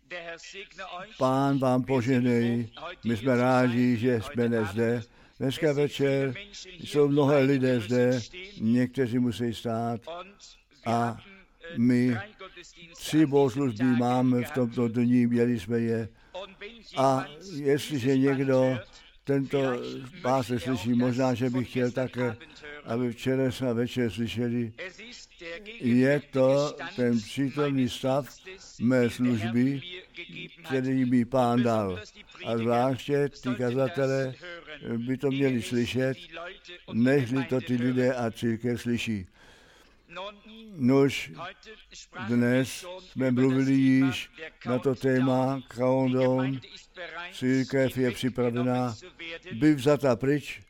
Pán vám požehnej. My jsme rádi, že jsme dnes zde. Dneska večer jsou mnohé lidé zde, někteří musí stát a my 3 bohoslužby máme v tomto dní, měli jsme je. A jestliže někdo tento pásek slyší, možná, že bych chtěl také, aby včera večer slyšeli, je to ten přítomný stav mé služby, který mi Pán dal. A zvláště ty kazatelé by to měli slyšet, nežli to ty lidé a církev slyší. Nož dnes jsme mluvili již na to téma Countdown. Církev je připravená být vzata pryč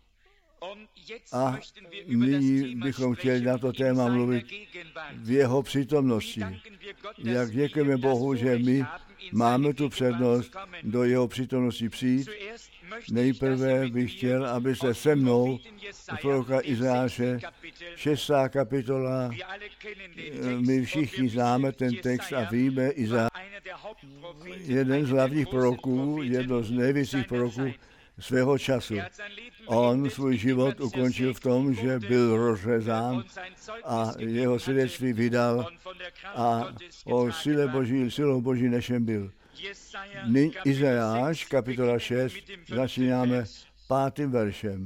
a nyní bychom chtěli na to téma mluvit v jeho přítomnosti. Jak děkujeme Bohu, že my máme tu přednost do jeho přítomnosti přijít. Nejprve bych chtěl, aby se se mnou proroka Izajáše, 6. kapitola, my všichni známe ten text a víme, Izajáš, jeden z hlavních proroků, jedno z největších proroků svého času. On svůj život ukončil v tom, že byl rozřezán a jeho svědectví vydal a o silou Boží nešem byl. Izajáš, kapitola 6, začínáme 5. veršem.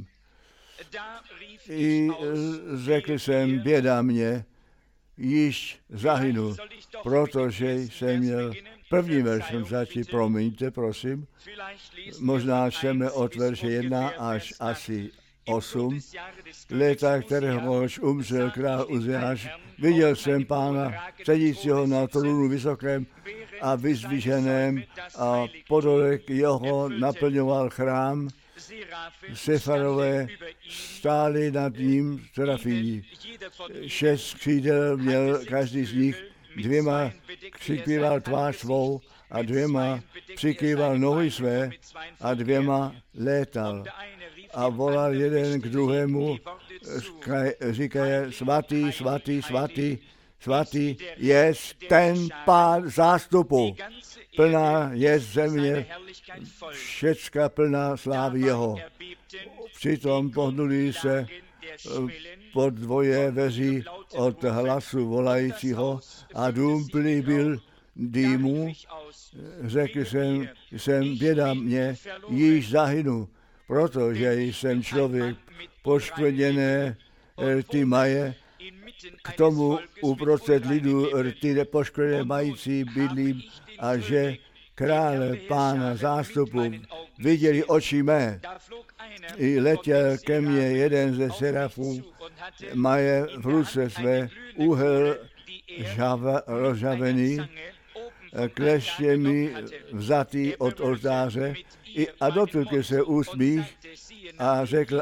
I řekl jsem, běda mě, již zahynu, protože jsem měl prvním veršem začít, promiňte, prosím, možná čteme od verše 1 až asi 8. Léta, kteréhož umřel král Uziáš, viděl jsem Pána, sedícího na trůnu vysokém a vyzdviženém a podolek jeho naplňoval chrám. Sefarové stáli nad ním serafíni. 6 křídel měl každý z nich, 2 přikrýval tvář svou a 2 přikrýval nohy své a 2 létal. A volal jeden k druhému, říkaje, svatý, svatý, svatý, svatý je ten Pán zástupu. Plná je země, všecka plná slávy jeho. Přitom pohnuli se po dvoje veří od hlasu volajícího a dům plný byl dýmu. Řekl jsem běda mě, již zahynu, protože jsem člověk poškvrněné rty maje, k tomu uprostřed lidu rty nepoškvrněné mající bydlím a že krále Pána zástupu viděli oči mé. I letěl ke mně jeden ze serafů, maje v ruce své úhel rozžavený, kleště mi vzatý od oltáře a dotkl se úst mých a řekl,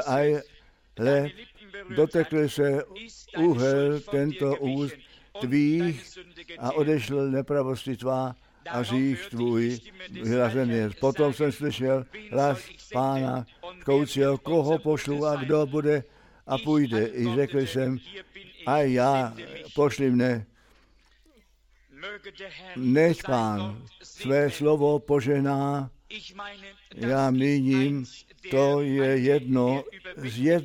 dotekl se úhel tento úst tvých a odešel nepravosti tvá a řích tvůj vyrazen je. Potom jsem slyšel hlas Pána tkoucího, koho pošlu a kdo bude a půjde. I řekl jsem, a já, pošli mne. Než Pán své slovo požehná, já míním, to je jedno z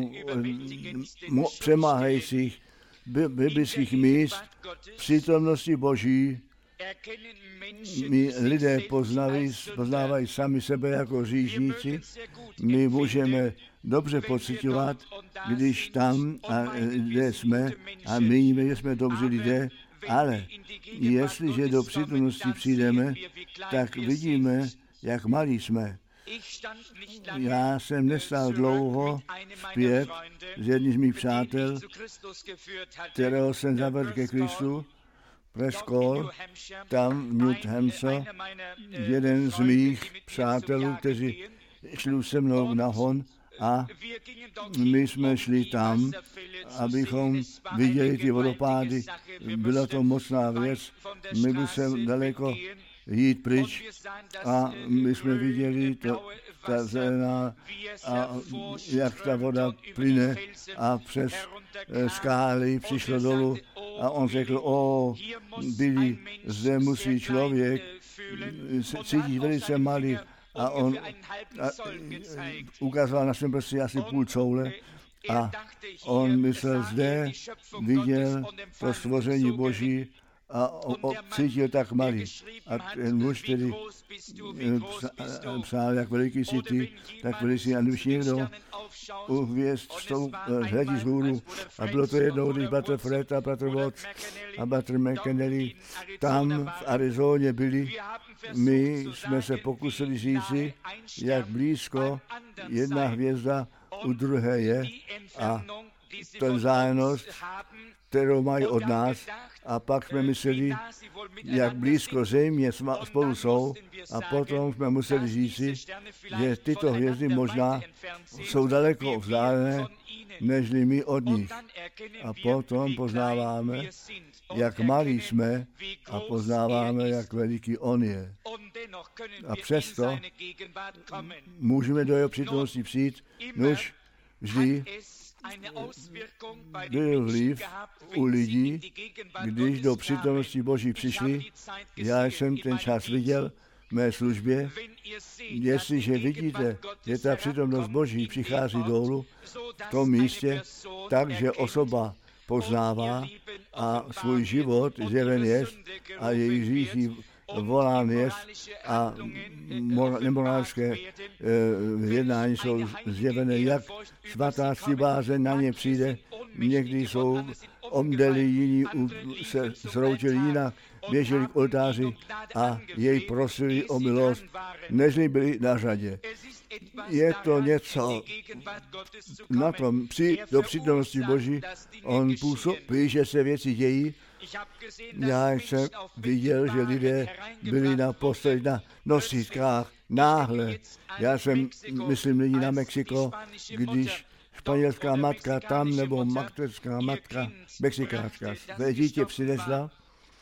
přemáhajících biblických míst přítomnosti Boží. My lidé poznávají sami sebe jako říšníci. My můžeme dobře pociťovat, když tam a kde jsme a míníme, že jsme dobří lidé, ale jestliže do přítomnosti přijdeme, tak vidíme, jak malí jsme. Já jsem nestál dlouho zpět s jedním z mých přátel, kterého jsem zavedl ke Kristu, Prescott, tam v New Hampshire, jeden z mých přátelů, kteří šli se mnou na hon a my jsme šli tam, abychom viděli ty vodopády. Byla to mocná věc, my by se daleko jít pryč a my jsme viděli ta zelená a jak ta voda plyne a přes skály přišlo dolů a on řekl, Billy, zde musí člověk cítit velice malý a on ukazoval na svém prostě asi půl coule a on myslel, zde viděl to stvoření Boží a cítil tak malý. A ten muž tedy psal, jak veliký jsi ty, tak veliký, a už někdo uvěst hledí z hůru. A bylo to jednou, když Bratr Fred a Bratr Watts a Bratr McKennedy tam v Arizoně byli. My jsme se pokusili říci, jak blízko jedna hvězda u druhé je a ten vzájemnost, kterou mají od nás. A pak jsme mysleli, jak blízko země spolu jsou, a potom jsme museli říci, že tyto hvězdy možná jsou daleko vzdálené, nežli my od nich. A potom poznáváme, jak malí jsme, a poznáváme, jak veliký on je. A přesto můžeme do jeho přítomnosti přijít, nož vždy byl vliv u lidí, když do přítomnosti Boží přišli. Já jsem ten čas viděl v mé službě. Jestliže vidíte, že ta přítomnost Boží přichází dolů v tom místě, takže osoba poznává a svůj život zjeven jest a její hříchy volán jest a nemorálské jednání jsou zjevené, jak svatá báze na ně přijde. Někdy jsou omdeli, jiní se zhroutili jinak, běželi k oltáři a jej prosili o milost, nežli byli na řadě. Je to něco na tom, do přítomnosti Boží, on působí, že se věci dějí. Já jsem viděl, že lidé byli na postoji na nosítkách náhle. Já jsem, myslím, nyní na Mexiko, když španělská matka tam, nebo mateřská matka mexikářská své dítě přinesla,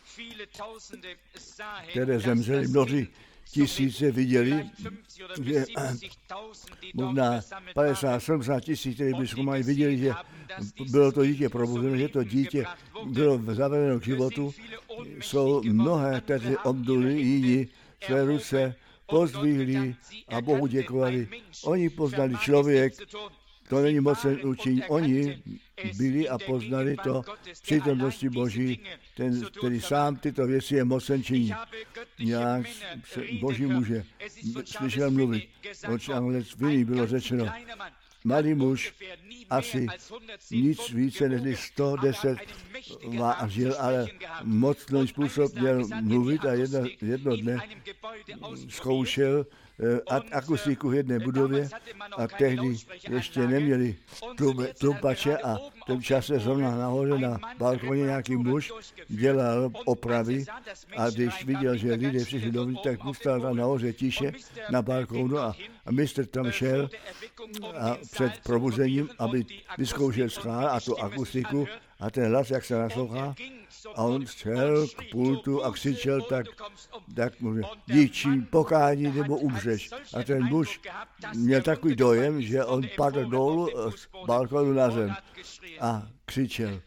které zemřeli, mnozí tisíce viděli, že možná 50-70 tisíc, kteří by zkoumali, viděli, že bylo to dítě probuzené, že to dítě bylo zavedeno k životu. Jsou mnohé, kteří obduli jiní své ruce, pozdvihli a Bohu děkovali. Oni poznali člověk, to není mocen učení. Oni byli a poznali to v přítomnosti Boží, ten, který sám tyto věci je mocen činí. Já Boží muže slyšel mluvit. Od Anglec Vinny bylo řečeno, malý muž asi nic více než 110 vážil, ale mocný způsob měl mluvit a jedno dne zkoušel akustiku v jedné budově a tehdy ještě neměli trumpače a v tom čase zrovna nahoře na balkoně nějaký muž dělal opravy a když viděl, že lidé přišli dovnitř, tak zůstal tam nahoře tiše na balkonu a mistr tam šel a před probuzením, aby vyzkoušel schál a tu akustiku a ten hlas, jak se naslouchá, a on šel k pultu a křičel tak může, díči, pokání nebo umřeš. A ten muž měl takový dojem, že on padl dolů z balkonu na zem a křičel.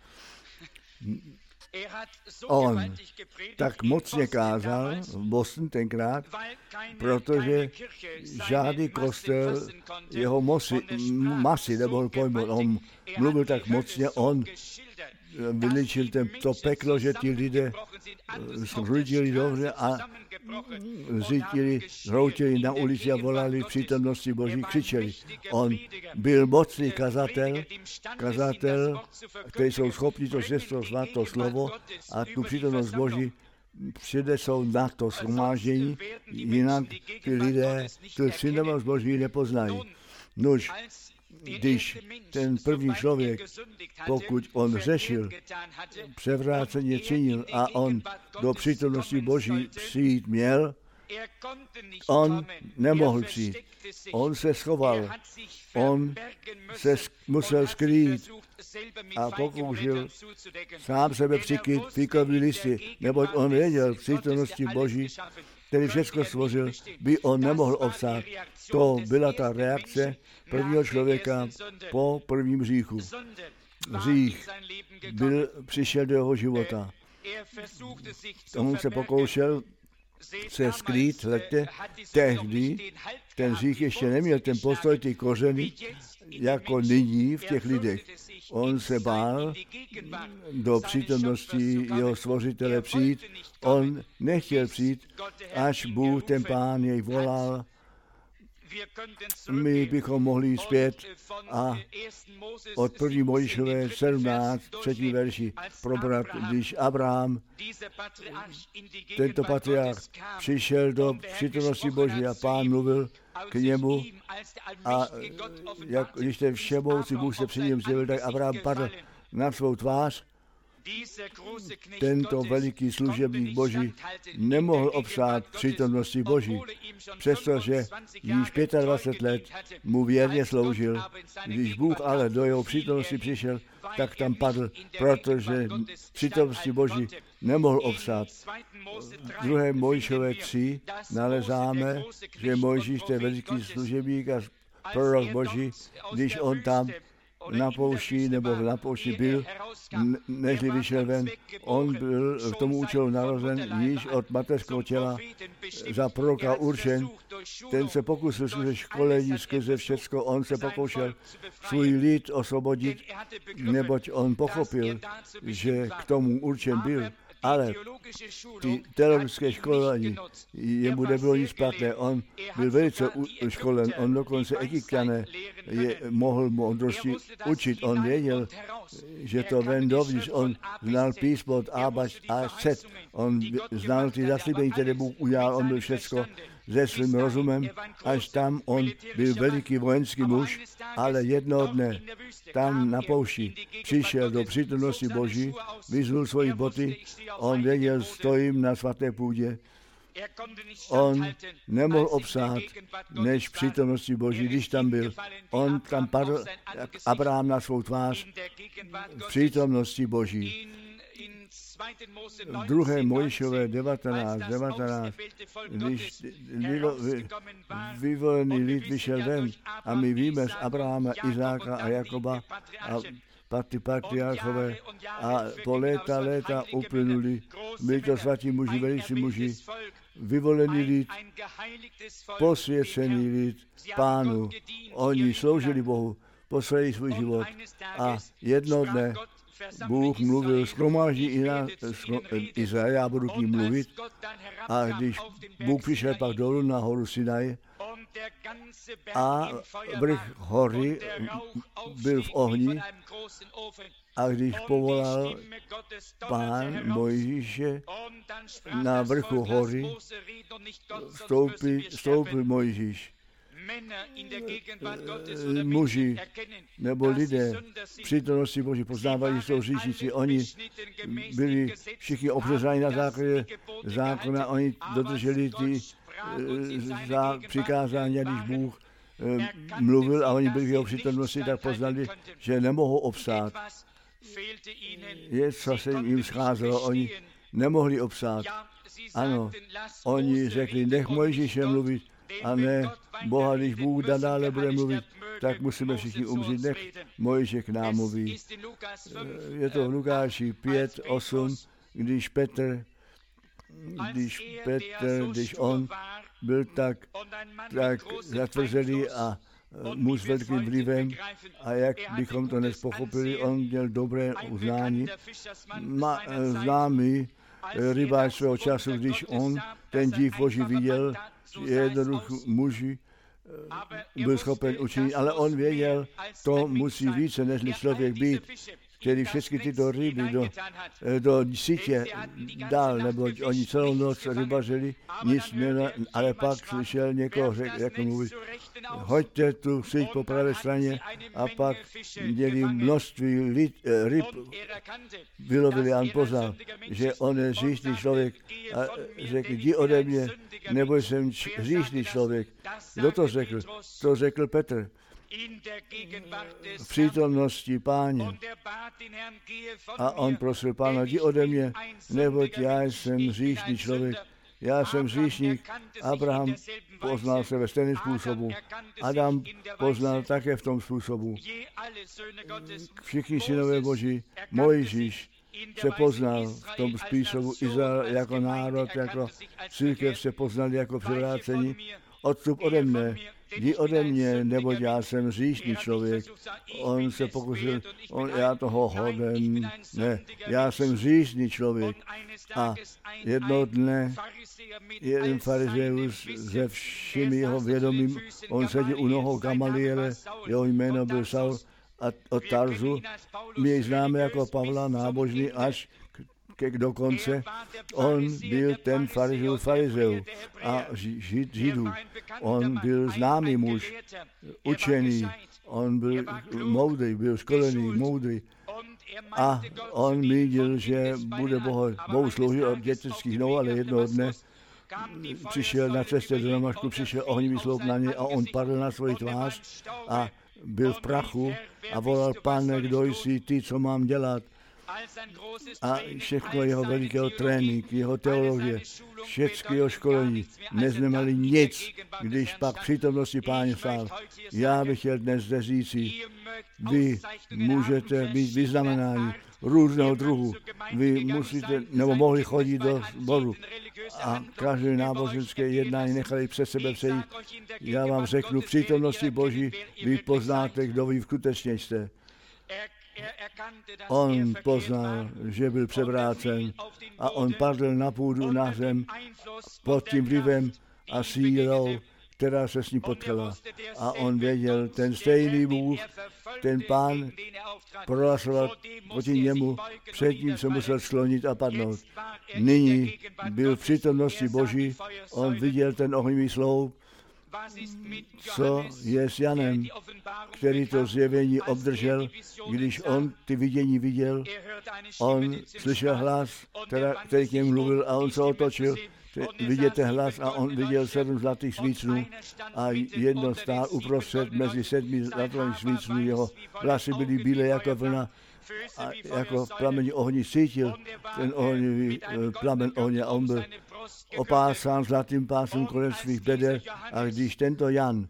On tak mocně kázal v Boston tenkrát, protože žádný kostel jeho masy nemohl pojmout. On mluvil tak mocně, on vyličil to peklo, že ti lidé zhrudili dobře a zhroutili na ulici a volali v přítomnosti Boží, křičeli. On byl mocný kazatel, který jsou schopni to zvěstovat to slovo a tu přítomnost Boží přinesou na to shromáždění, jinak ty lidé tu přítomnost Boží nepoznají. Nož, když ten první člověk, pokud on řešil, převráceně činil a on do přítomnosti Boží přijít měl, on nemohl přijít. On se schoval. On se musel skrýt a pokoušel sám sebe přikryt fíkový listy, neboť on věděl v přítomnosti Boží, který všechno stvořil, by on nemohl obstát. To byla ta reakce prvního člověka po prvním hříchu. Hřích přišel do jeho života. On se pokoušel se skrýt, hledte, tehdy ten hřích ještě neměl ten postoj, ty kořeny, jako nyní v těch lidech. On se bál do přítomnosti jeho stvořitele přijít. On nechtěl přijít, až Bůh, ten Pán, jej volal. My bychom mohli jít zpět a od 1. Mojžíšové 17, 3. verši probrat, když Abraham, tento patriarch, přišel do přítomnosti Boží a Pán mluvil k němu a když ten všemohoucí Bůh se při něm zjevil, tak Abraham padl na svou tvář. Tento veliký služebník Boží nemohl obstát přítomnosti Boží, přestože již 25 let mu věrně sloužil. Když Bůh ale do jeho přítomnosti přišel, tak tam padl, protože přítomnosti Boží nemohl obstát. V 2. Mojžíšové 3 nalezáme, že Mojžíš, ten veliký služebník a prorok Boží, když on tam na poušti nebo na poušti byl, nežli vyšel ven. On byl k tomu účelu narozen již od mateřského těla za proroka určen. Ten se pokusil skrze školení, skrze všecko, on se pokoušel svůj lid osvobodit, neboť on pochopil, že k tomu určen byl. Ale ty teologické školení, jemu nebylo nic špatné, on byl velice školen, on dokonce Egypťané mohl moudrosti učit, on věděl, že to ven dovnitř, on znal písmo od A až Z, on znal ty zaslíbení, které Bůh udělal, on byl všecko se svým rozumem, až tam on byl veliký vojenský muž, ale jednoho dne tam na poušti přišel do přítomnosti Boží, vyzul svoji boty, on věděl, stojím na svaté půdě. On nemohl obstát než v přítomnosti Boží, když tam byl. On tam padl, jak Abraham na svou tvář, v přítomnosti Boží. V 2. Mojžíšové 19, když vyvolený lid vyšel ven a my víme z Abrahama, Izáka a Jakoba a patriarchové a po léta uplynuli, byli to svatí muži, velicí muži, vyvolený lid, posvěcený lid Pánu. Oni sloužili Bohu, posvětili svůj život a jednoho dne Bůh mluvil, shromáždí Izrael, já budu k ním mluvit. A když Bůh přišel pak dolů na horu Sinaj a vrch hory byl v ohni, a když povolal Pán Mojžíše na vrchu hory, vstoupil Mojžíš. Muži nebo lidé v přítomnosti Boží poznávají, že jsou hříšníci. Oni byli všichni obřezáni na základě zákona, oni dodrželi ty přikázání, když Bůh mluvil a oni byli v jeho přítomnosti, tak poznali, že nemohou obstát. Co se jim scházelo, oni nemohli obstát. Ano, oni řekli, nech Mojžíše mluvit, a ne Boha, když Bůh nadále bude mluvit, tak musíme všichni umřít, nech Mojžíš k nám mluví. Je to v Lukáši 5:8, když on byl tak zatvrzelý a muž s velkým vlivem, a jak bychom to dnes pochopili, on měl dobré uznání. Známý rybář svého času, když on ten div Boží viděl, jednoduchý muž byl schopen učinit, ale on věděl, to musí více než člověk být, který všechny tyto ryby do sítě dal, neboť oni celou noc rybařili, nic měl, ale pak slyšel někoho, jak mluví, hoďte tu síť po pravé straně, a pak měli množství ryb, vylovili a on poznal, že on je hříšný člověk a řekl, jdi ode mě, nebo jsem hříšný člověk. Kdo to řekl? To řekl Petr. V přítomnosti Páně. A on prosil Pána, jdi ode mě, neboť já jsem hříšný člověk. Já jsem hříšník. Abraham poznal se ve stejném způsobu. Adam poznal také v tom způsobu. Všichni synové Boží, Mojžíš se poznal v tom způsobu Izrael jako národ, jako církev se poznali jako převrácení. Odstup ode mne, jdi ode mě, neboť já jsem hříšný člověk. On se pokusil, já toho hoden, ne, já jsem hříšný člověk. A jednoho dne jeden farizeus ze všemi jeho vědomím, on seděl u nohou Gamaliele, jeho jméno byl Saul od Tarzu. My jej známe jako Pavla, nábožný až do konce. On byl ten farizeu a židů. On byl známý muž, učený, on byl moudrý, byl školený, moudrý. A on viděl, že bude Bohu sloužit od dětských nohou, ale jednoho dne přišel na cestě do Damašku, přišel ohnivý sloup na něj a on padl na svoji tvář a byl v prachu a volal: Pane, kdo jsi ty, co mám dělat? A všechno jeho velikého trénink, jeho teologie, všechny jeho školení neznamenali nic, když pak přítomnosti Páně stál. Já bych chtěl dnes zde říci, vy můžete být vyznamenáni různého druhu. Vy musíte, nebo mohli chodit do sboru a každé náboženské jednání nechali přes sebe přejít. Já vám řeknu, v přítomnosti Boží vy poznáte, kdo vy skutečně jste. On poznal, že byl převrácen a on padl na půdu, na zem pod tím vlivem a sílou, která se s ním potkala. A on věděl, ten stejný Bůh, ten Pán prohlasoval proti němu, předtím se musel sklonit a padnout. Nyní byl v přítomnosti Boží, on viděl ten ohnivý sloup, co je s Janem, který to zjevení obdržel, když on ty vidění viděl, on slyšel hlas, který k němu mluvil a on se otočil, vidíte hlas a on viděl 7 zlatých svícnů a jedno stál uprostřed mezi 7 zlatých svícnů, jeho vlasy byly bílé jako vlna a jako plamen ohni cítil ten ohnivý plamen ohně a on byl opásán zlatým pásem kolem svých beder a když tento Jan,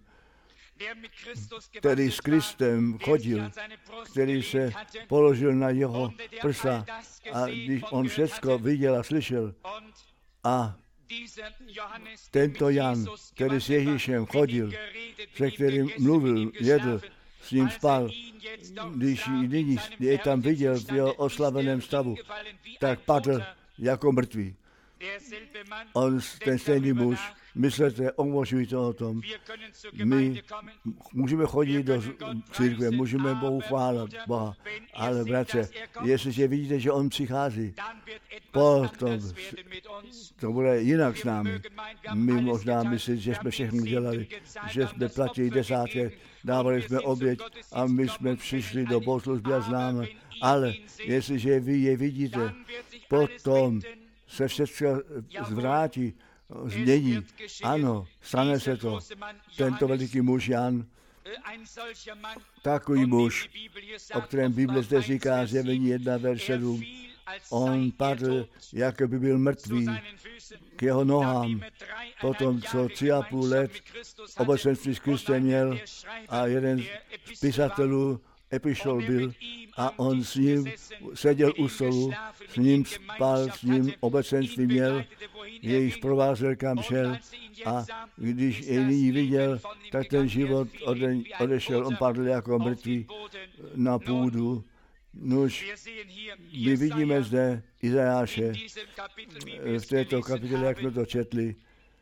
který s Kristem chodil, který se položil na jeho prsa a když on všecko viděl a slyšel a tento Jan, který s Ježíšem chodil, se kterým mluvil, jedl, s ním spal, když nyní je tam viděl v jeho oslaveném stavu, tak padl jako mrtvý. On, ten stejný muž, myslete, umožňujte o tom. My můžeme chodit do církve, můžeme Bohu chválit Boha, ale bratře, jestliže vidíte, že on přichází, potom to bude jinak s námi. My možná myslí, že jsme všechno dělali, že jsme platili desátky, dávali jsme oběť a my jsme přišli do bohoslužby a známe, ale jestliže vy je vidíte, potom se všechno zvrátí, změní. Ano, stane se to. Tento veliký muž Jan, takový muž, o kterém Bible zde říká zjevení 1, verš 7, on padl, jako by byl mrtvý k jeho nohám, potom co 3,5 let obecenství s Kristem měl a jeden z pisatelů epištol byl a on s ním seděl u stolu, s ním spal, s ním obecenství měl, jejich provázel kam šel a když jej nyní viděl, tak ten život odešel, on padl jako mrtvý na půdu. Nuž, my vidíme zde Izajáše v této kapitole, jak jsme to četli,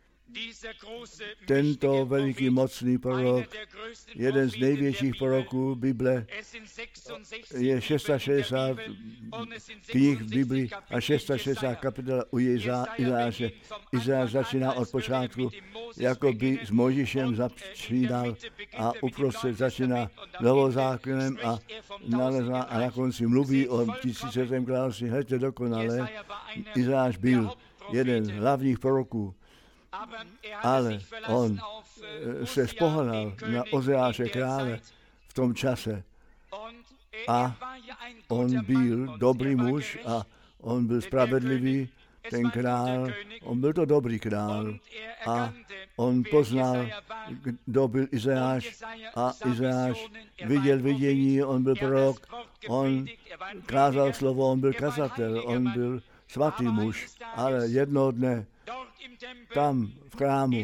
tento veliký mocný prorok, jeden z největších proroků Bible, je 660 knih v Bibli a 660 kapitol u Izajáše. Izajáš začíná od počátku, jako by s Mojžíšem začínal a uprostřed začíná novozákonem a na konci mluví o 1000. království. Hleďte dokonale, Izajáš byl jeden z hlavních proroků, ale on se spohlal na Ozeáše krále v tom čase a on byl dobrý muž a on byl spravedlivý ten král, on byl to dobrý král a on poznal, kdo byl Izajáš a Izajáš viděl vidění, on byl prorok, on kázal slovo, on byl kazatel, on byl svatý muž, ale jednoho dne tam v chrámu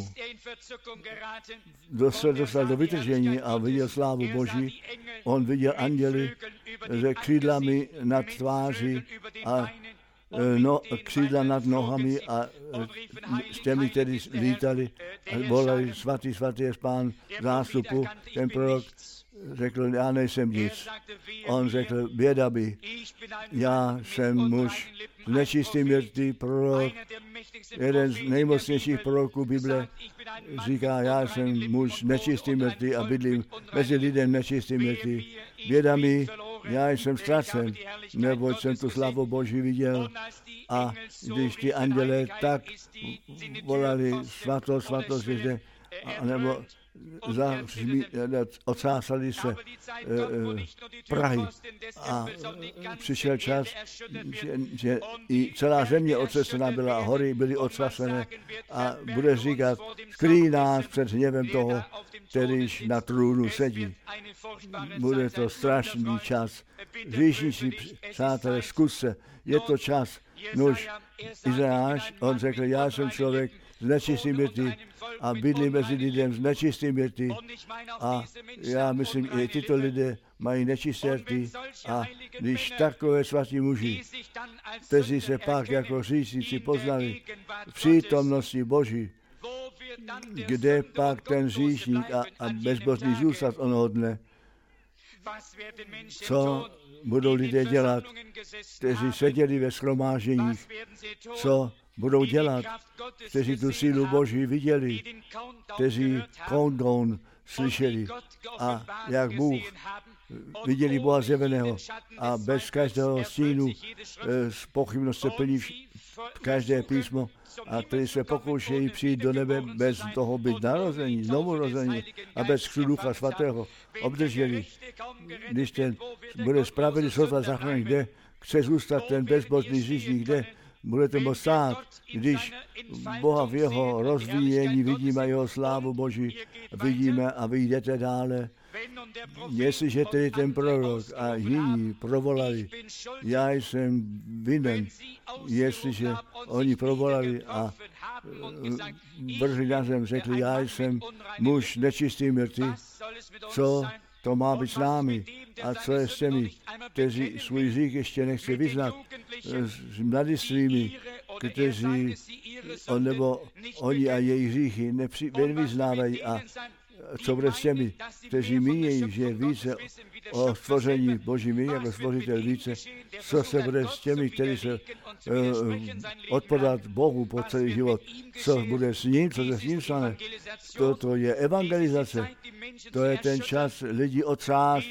se dostal do vytržení a viděl slávu Boží. On viděl anděly se křídlami nad tváří a křídla nad nohami a s těmi, kteří lítali a volali svatý, svatý je Pán zástupu. Ten prorok řekl, já nejsem nic. On řekl, běda by, já jsem muž s nečistým rty, prorok, jeden z nejmocnějších proroků Bible, říká, já jsem muž s nečistým rty a bydlím mezi lidem nečistým rty. Běda mi, já jsem ztracen, neboť jsem tu slavu Boží viděl. A když ti andělé tak volali svatost, svatost, nebo ocásali se Prahy a přišel čas, že i celá země otřesená byla, hory byly otřasené a bude říkat, skrý nás před hněvem toho, kterýž na trůnu sedí. Bude to strašný čas. Říšníci, přátelé, zkuste, je to čas. Nož, Izajáš, on řekl, já jsem člověk s nečistým rty a bydlí mezi lidem s nečistým rty a já myslím, i tyto lidé mají nečisté rty a když takové svatí muži, kteří se pak jako říšníci poznali v přítomnosti Boží, kde pak ten říšník a bezbožný zůstat onoho dne, co budou lidé dělat, kteří seděli ve shromáženích, co budou dělat, kteří tu sílu Boží viděli, kteří countdown slyšeli a jak Bůh viděli Boha zjeveného a bez každého stínu z pochybnosti plní každé písmo a kteří se pokoušejí přijít do nebe bez toho být narození, znovu rození a bez křtu Ducha Svatého obdrželi. Když ten bude spravedlivý sotva záchranný, kde chce zůstat ten bezbožný říšník, kde budete moct stát, když Boha v jeho rozvíjení vidíme a jeho slávu Boží vidíme a vy jdete dále. Jestliže tedy ten prorok a jiní provolali, já jsem vinen, jestliže oni provolali a brzy na zem řekli, já jsem muž nečistý mrtvý, co to má být s námi a co je s těmi, kteří svůj hřích ještě nechce vyznat, s mladistvými, kteří nebo oni a jejich hříchy nevyznávají a co bude s těmi, kteří mínějí, že více o stvoření Boží míní jako stvořitel více, co se bude s těmi, kteří se odpodat Bohu po celý život, co bude s ním, co se s ním stane. Toto je evangelizace, to je ten čas lidí otřást,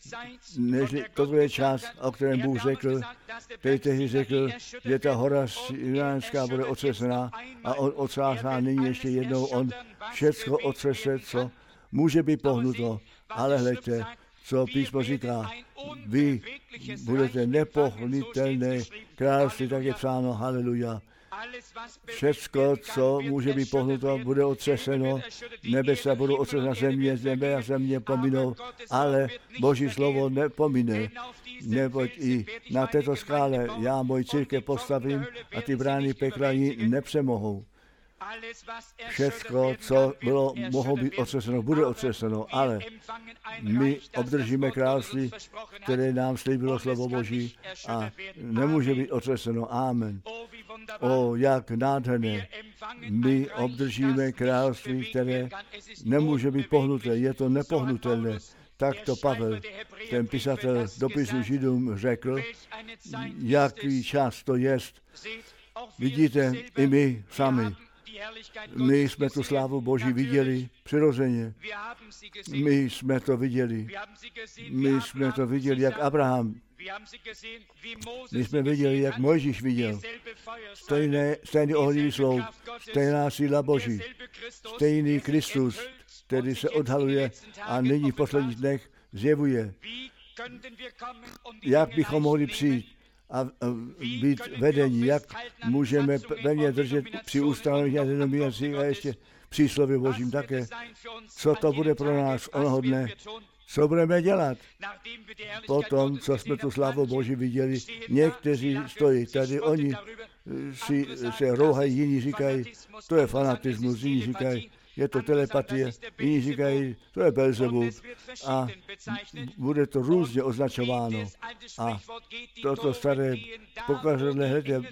toto je čas, o kterém Bůh řekl, který tehdy řekl, že ta hora Sinánská bude otřesená a on otřásá nyní ještě jednou, on všecko otřese, co může být pohnuto, ale hleďte, co písmo říká, vy budete nepohnutelné království, tak je psáno, haleluja. Všecko, co může být pohnuto, bude otřeseno, nebesa budou otřesena země, nebe a země pominou, ale Boží slovo nepomine, neboť i na této skále já moji církev postavím a ty brány pekla ji nepřemohou. Všecko, co bylo, mohlo být otřeseno, bude otřeseno, ale my obdržíme království, které nám slíbilo slovo Boží a nemůže být otřeseno. Amen. O, jak nádherné. My obdržíme království, které nemůže být pohnuté, je to nepohnutelné. Tak to Pavel, ten pisatel dopisu Židům, řekl, jaký čas to jest. Vidíte, i my sami. My jsme tu slávu Boží viděli přirozeně. My jsme to viděli. My jsme to viděli, jak Abraham. My jsme viděli, jak Mojžíš viděl. Stejný ohnivý sloup, stejná síla Boží, stejný Kristus, který se odhaluje a nyní v posledních dnech zjevuje. Jak bychom mohli přijít a být vedení, jak můžeme pevně držet při ustanovení a denominací a ještě příslově Božím také. Co to bude pro nás onoho dne? Co budeme dělat? Potom, co jsme tu slávu Boží viděli, někteří stojí tady, oni si se rouhají, jiní říkají, to je fanatismus, jiní říkají, je to telepatie, jiní říkají, to je Belzebub a bude to různě označováno. A toto staré pokažené hledě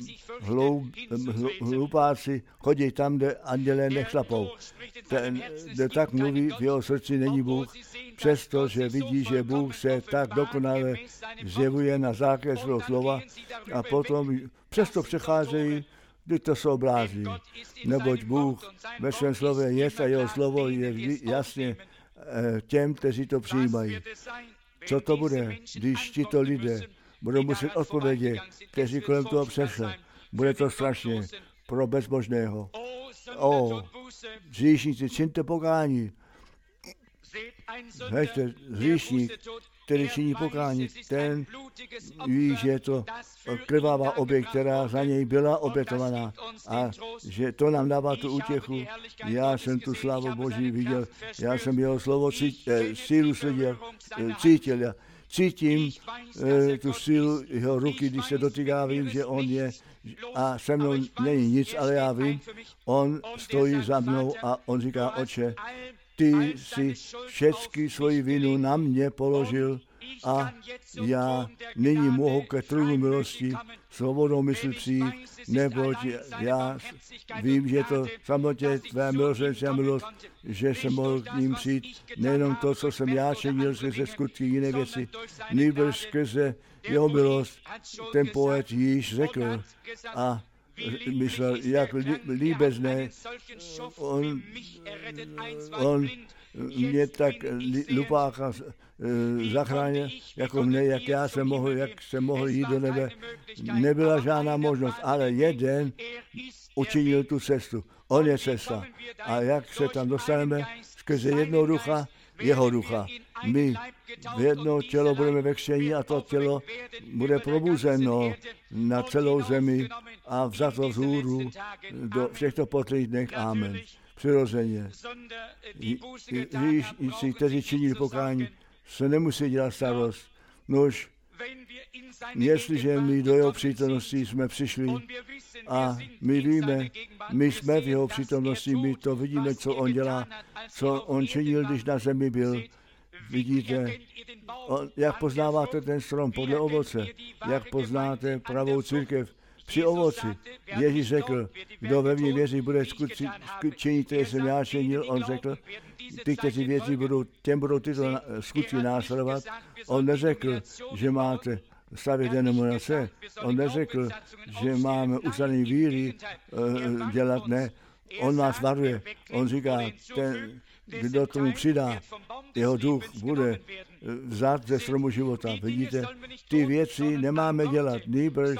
hlupáci chodí tam, kde andělé nešlapou. Ten, kde tak mluví, v jeho srdci není Bůh, přestože vidí, že Bůh se tak dokonale zjevuje na základě svého slova a potom přesto přecházejí, když to jsou blázni. Neboť Bůh ve svém slově je a jeho slovo je vždy jasně těm, kteří to přijímají. Co to bude, když tito lidé budou muset odpovědět, kteří kolem toho přešli? Bude to strašně pro bezbožného. Hříšníci, čiňte pokání. Hleďte, hříšník, který činí pokání, ten ví, že je to krvavá oběť, která za něj byla obětovaná a že to nám dává tu útěchu. Já jsem tu slávu Boží viděl, já jsem jeho slovo sílu cítil. Cítím tu sílu jeho ruky, když se dotýká, vím, že on je a se mnou není nic, ale já vím, on stojí za mnou a on říká, Otče, ty jsi všechny svoji vinu na mě položil a já nyní mohu ke trůnu milosti svobodou mysl přijít, neboť já vím, že to samotně tvé milosrdenství a milost, že jsem mohl k ním přijít, nejenom to, co jsem já činil skrze skutky jiné věci, nýbrž skrze jeho milost, ten poet již řekl a myslel, jak líbezné on mě tak lupáka zachránil, jako mne, jak jsem mohl jít do nebe. Nebyla žádná možnost, ale jeden učinil tu cestu. On je cesta. A jak se tam dostaneme? Skrze jednoho ducha, jeho ducha. My v jedno tělo budeme ve křtění a to tělo bude probuzeno na celou zemi a vzato vzhůru do těchto posledních dnech. Amen. Přirozeně. Hříšníci, kteří činili pokání, se nemusí dělat starost. Nož, jestliže my do jeho přítomnosti jsme přišli a my víme, my jsme v jeho přítomnosti, my to vidíme, co on dělá, co on činil, když na zemi byl. Vidíte, jak poznáváte ten strom podle ovoce, jak poznáte pravou církev při ovoci. Ježíš řekl, kdo ve mně věří, bude činit, které jsem já činil, on řekl, ty, kteří věří, těm budou tyto skutky následovat. On neřekl, že máte stavět denominace, on neřekl, že máme uznaný víry dělat, ne. On nás varuje, on říká, ten, kdo tomu přidá, jeho duch bude vzat ze stromu života. Vidíte, ty věci nemáme dělat, nýbrž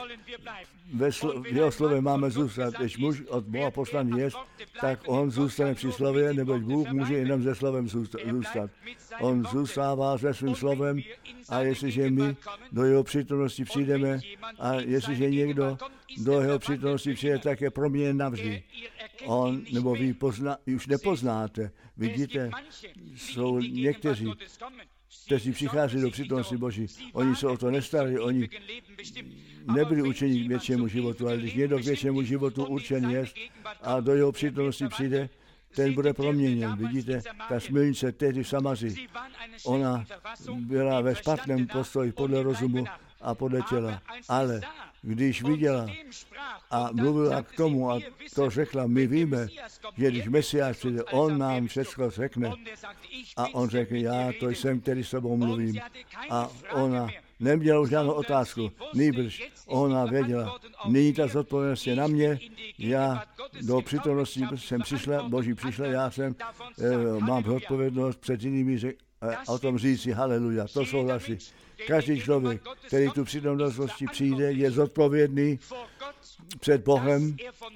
v jeho slově máme zůstat. Když muž od Boha poslaný je, tak on zůstane při slově, neboť Bůh může jenom se slovem zůstat. On zůstává se svým slovem a jestliže my do jeho přítomnosti přijdeme a jestliže někdo do jeho přítomnosti přijde, tak je proměněn navždy. On, nebo vy už nepoznáte. Vidíte, jsou někteří, kteří přichází do přítomnosti Boží. Oni se o to nestarali, oni nebyli učeni k většímu životu, ale když někdo k většímu životu určený je a do jeho přítomnosti přijde, ten bude proměněn. Vidíte, ta smilnice tehdy v Samaři, ona byla ve špatném postoji podle rozumu a podle těla. Ale když viděla a mluvila k tomu a to řekla, my víme, že když Mesiáš přijde, on nám všechno řekne. A on řekl, já to jsem, který s tebou mluvím. A ona neměla už žádnou otázku, nýbrž ona věděla, nyní ta zodpovědnost je na mě, já do přítomnosti jsem přišla, Boží přišla, já jsem, mám zodpovědnost před jinými o tom říci, haleluja, to souhlasí. Každý člověk, který tu přítomnosti přijde, je zodpovědný před Bohem,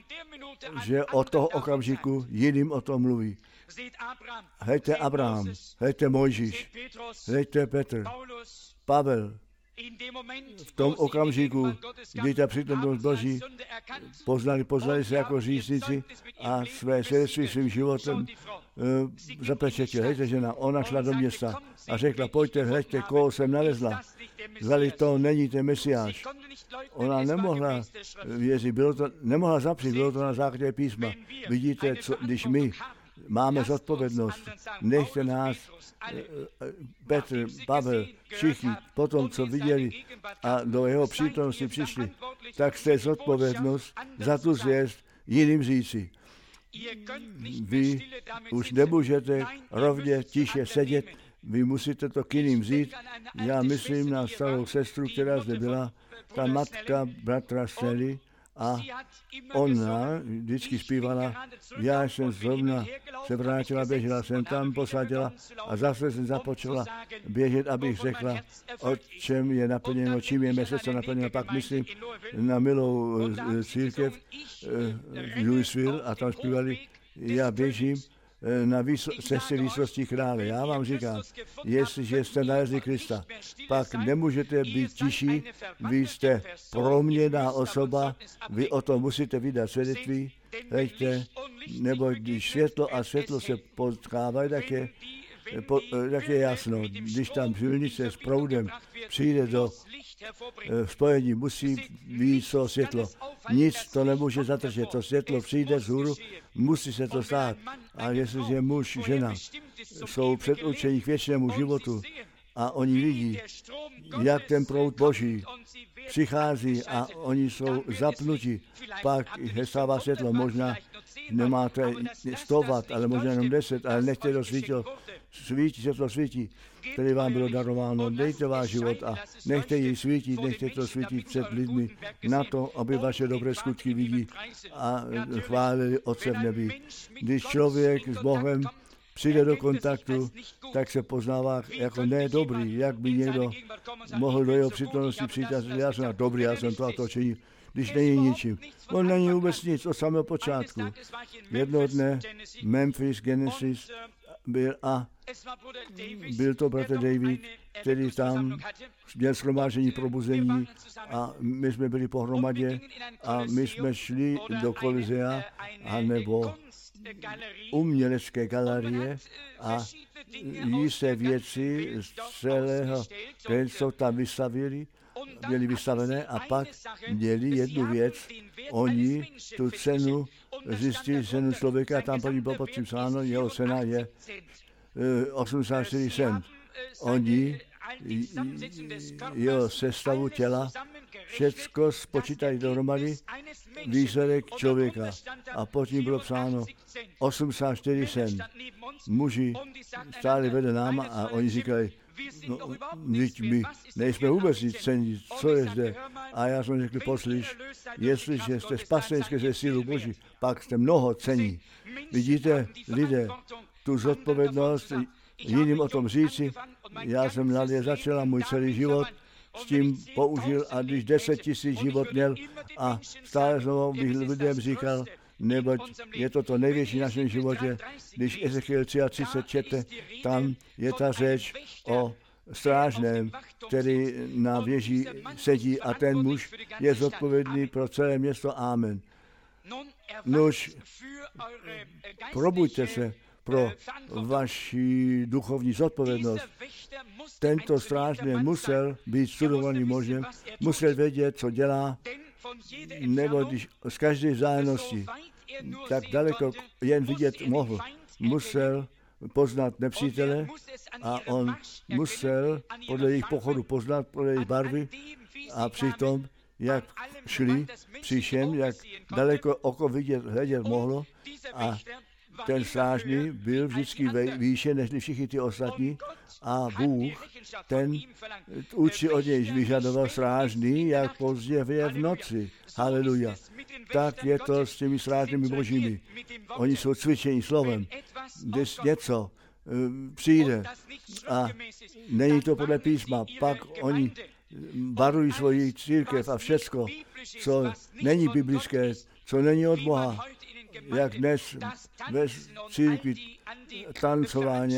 že od toho okamžiku jiným o tom mluví. Hleďte Abraham, hleďte Mojžíš, hleďte Petr, Pavel, v tom okamžiku, kdy ta přítomnost Boží poznali se jako říšníci a své svědectví svým životem zapečetili. Hejte, žena, ona šla do města a řekla, pojďte, hleďte, koho jsem nalezla. Zvali to, není ten Mesiáš. Ona nemohla věřit, nemohla zapřít, bylo to na základě písma. Vidíte, když my máme zodpovědnost, nechte nás, Petr, Pavel, všichni, potom, co viděli a do jeho přítomnosti přišli, tak jste zodpovědnost za tu zvěst jiným říci. Vy už nemůžete rovně tiše sedět, vy musíte to k jiným říct. Já myslím na starou sestru, která zde byla, ta matka bratra Sely, a ona vždycky zpívala, já jsem zrovna se vrátila, běžela jsem tam, posadila a zase jsem započala běžet, abych řekla, o čem je naplněno, čím je měsíc naplněno. Pak myslím na milou církev Louisville a tam zpívali, já běžím na cestě výsosti krále. Já vám říkám, jestliže jste nalezli Krista, pak nemůžete být tiší, vy jste proměnná osoba, vy o tom musíte vydat svědectví, hejte, nebo když světlo a světlo se potkávají, tak je jasno. Když tam silnice s proudem přijde do spojení, musí být to světlo. Nic to nemůže zadržet. To světlo přijde z hůru, musí se to stát. A jestliže muž, žena jsou předurčení k věčnému životu a oni vidí, jak ten proud Boží přichází a oni jsou zapnuti, pak stává světlo. Možná nemáte 100 W, ale možná jenom 10, ale nechte to světlo svítí, které vám bylo darováno. Dejte váš život a nechte jej svítit, nechte to svítit před lidmi na to, aby vaše dobré skutky vidí a chválili Otce v nebi. Když člověk s Bohem přijde do kontaktu, tak se poznává jako nedobrý, jak by někdo mohl do jeho přítomnosti přijít a říct, já jsem dobrý, já jsem to a to činil, když není ničím. On není vůbec nic od samého počátku. Jednoho dne Memphis Genesis byl to bratr David, který tam měl shromáždění probuzení a my jsme byli pohromadě a my jsme šli do Kolizea anebo umělecké galerie a jisté věci z celého, co tam vystavili, měli vystavené a pak měli jednu věc, oni tu cenu, zjistili cenu člověka, tam po ní bylo pod tím psáno, jeho cena je 84 cent. Oni jeho sestavu těla, všecko spočítají dohromady, výsledek člověka. A pod tím bylo psáno 84 cent. Muži stáli vedle náma a oni říkali, no, my nejsme vůbec nic cení, co je zde. A já jsem řekl, poslyš, jestliže jste spasenské ze sílu Boží, pak jste mnoho cení. Vidíte, lidé, tu zodpovědnost jiným o tom říci, já jsem mladě začala můj celý život, s tím použil a když 10 000 život měl a stále znovu bych lidem říkal, neboť je to největší v našem životě, když Ezechiel 33 čete, tam je ta řeč o strážném, který na věži sedí a ten muž je zodpovědný pro celé město. Amen. Nož, probuďte se pro vaši duchovní zodpovědnost. Tento strážný musel být studovaným mužem, musel vědět, co dělá, nebo když z každé vzájemnosti tak daleko jen vidět mohl, musel poznat nepřítele a on musel podle jejich pochodu poznat, podle jejich barvy a přitom, jak šli při všem, jak daleko oko hledět mohlo a ten strážný byl vždycky výše než všichni ty ostatní a Bůh, ten učí od něj vyžadoval strážný, jak pozdě je v noci. Haleluja. Tak je to s těmi strážnými božími. Oni jsou cvičení slovem. Když něco přijde a není to podle písma, pak oni varují svoji církev a všecko, co není biblické, co není od Boha, jak dnes ve církvi tancování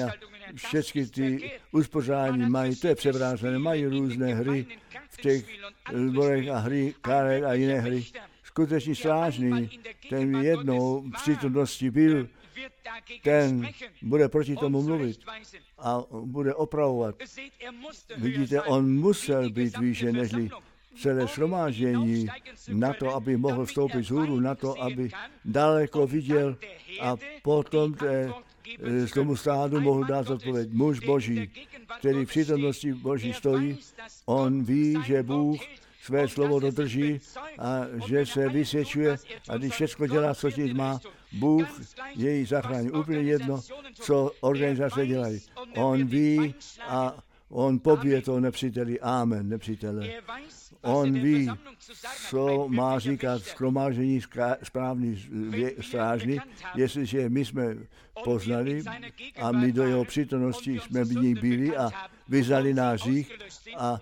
všechny ty uspořádání mají, to je převrácené, mají různé hry v těch zborech a hry, karet a jiné hry. Skutečně strážný, ten jednou v přítomnosti byl, ten bude proti tomu mluvit a bude opravovat. Vidíte, on musel být výše nežli celé shromáždění na to, aby mohl vstoupit z hůru, na to, aby daleko viděl a potom z tomu stádu mohl dát odpověď. Muž Boží, který v přítomnosti Boží stojí, on ví, že Bůh své slovo dodrží a že se vysvědčuje a když všechno dělá, co tím má, Bůh jej zachrání. Úplně jedno, co organizace dělají. On ví a on pobije toho nepříteli. Amen, nepřítele. On ví, co má říkat shromáždění správný strážný, jestliže my jsme poznali a my do jeho přítomnosti jsme v ní byli a vyznali náš hřích a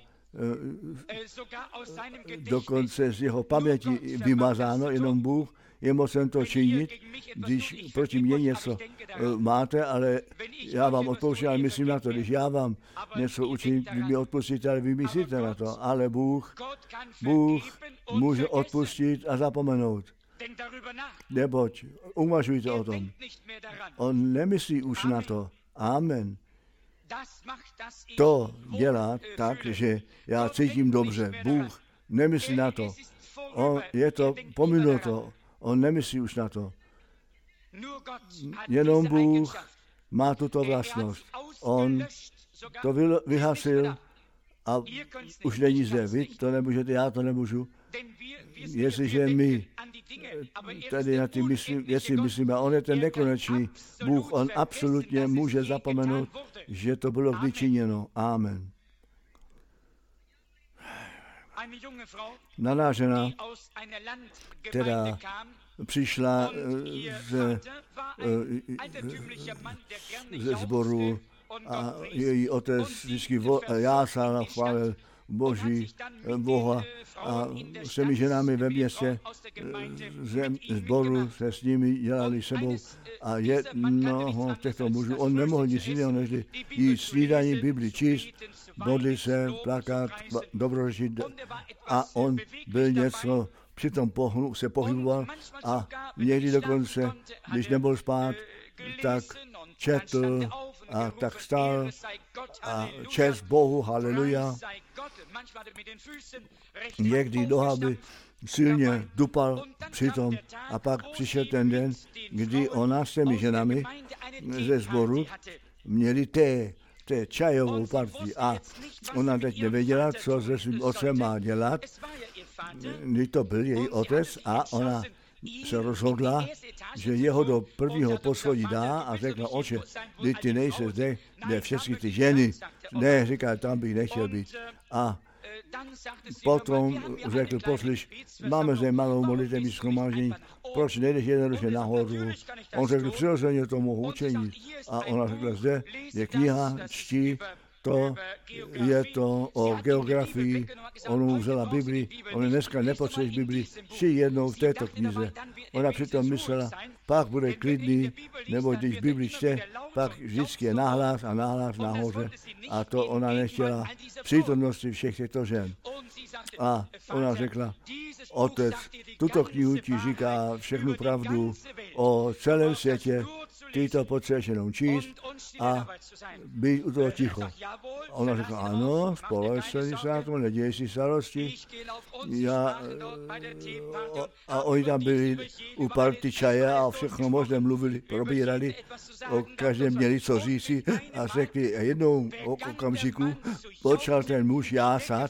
dokonce z jeho paměti vymazáno, jenom Bůh je mocen to činit, když proti mně něco máte, ale já vám odpouštím, ale myslím na to, když já vám něco učiním, vy mi odpustíte, ale vy myslíte na to, ale Bůh může odpustit a zapomenout. Neboť uvažujte o tom. On nemyslí už na to. Amen. To dělá tak, že já cítím dobře. Bůh nemyslí na to. Je to pominuto. On nemyslí už na to. Jenom Bůh má tuto vlastnost. On to vyhasil a už není zde. Vy to nemůžete, já to nemůžu. Jestliže my tady na ty věci myslíme, on je ten nekonečný Bůh, on absolutně může zapomenout, že to bylo vždy činěno. Amen. Mladá žena, která přišla ze sboru a její otec vždycky jásal a chválil Boha a s těmi ženami ve městě ze sboru se s nimi dělali sebou a jednoho těchto mužů, on nemohl nic jiného, než jít snídaní Bibli číst, modlit se, plakat, dobrořečit a on byl něco, přitom se pohyboval a někdy dokonce, když nebyl spát, tak četl a tak stál a čest Bohu, haleluja. Někdy nohami silně dupal přitom a pak přišel ten den, kdy ona s těmi ženami ze sboru měli té čajovou partii a ona teď nevěděla, co se svým otcem má dělat, kdy to byl její otec a ona se rozhodla, že jeho do prvního poschodí dá a řekla, oče, ty nejsi zde, kde všechny ty ženy. Ne, říká, tam bych nechtěl být. A potom řekl, poslyš, máme zde malou modlitevní shromáždění, proč nejdeš jednoduše nahoru? On řekl, přirozeně to mohu učinit. A ona řekla, zde je kniha, čti, to je to o geografii, ona vzala Bibli, ona dneska nepotřebuje Bibli, či jednou v této knize. Ona přitom myslela, pak bude klidný, nebo když Bibli čte, pak vždycky je nahlas a nahlas nahoře. A to ona nechtěla přítomnosti všech těchto žen. A ona řekla, otec, tuto knihu ti říká všechnu pravdu o celém světě, ty to potřebuješ jenom číst a být u toho ticho. Ona řekla, ano, společně se na tom, neděj si starosti. A oni tam byli u party čaje a všechno možné mluvili, probírali, o každém měli co říci a řekli, a jednou okamžiku počal ten muž jásat,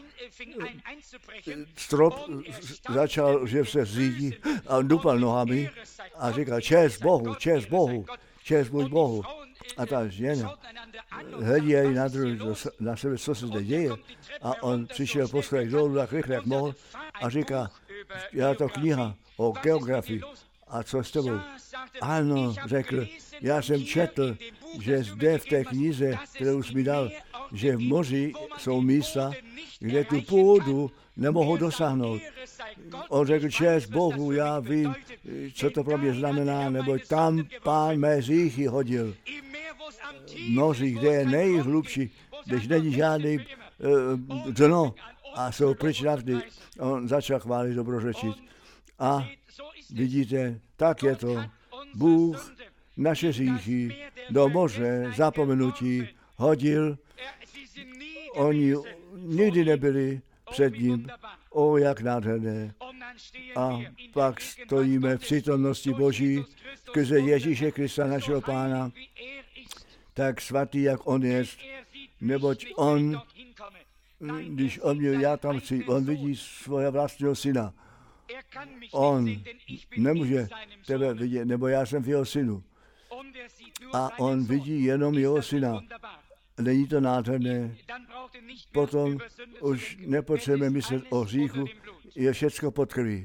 strop začal, že se řídí a dupal nohami a říkal, čest Bohu, čest Bohu, čest buď Bohu. A ta žena hledí na sebe, co se zde děje. A on přišel po schodech dolů tak rychle, jak mohl a říká, já to kniha o geografii. A co s tebou? Ano, řekl, já jsem četl, že zde v té knize, kterou jsi mi dal, že v moři jsou místa, kde tu půdu nemohou dosáhnout. On řekl, čest Bohu, já vím, co to pro mě znamená, neboť tam Pán mé hříchy hodil. moři, kde je nejhlubší, když není žádný dno a jsou pryč navždy. On začal chválit, dobrořečit. A vidíte, tak je to. Bůh naše hříchy do moře zapomenutí hodil. Oni nikdy nebyli před ním. O, jak nádherné. A pak stojíme v přítomnosti Boží skrze Ježíše Krista, našeho Pána, tak svatý, jak on je, neboť on, když on mě, já tam chci, on vidí svého vlastního syna. On nemůže tebe vidět, nebo já jsem v jeho synu. A on vidí jenom jeho syna. Není to nádherné? Potom už nepotřebujeme myslet o hříchu, je všecko pod krví.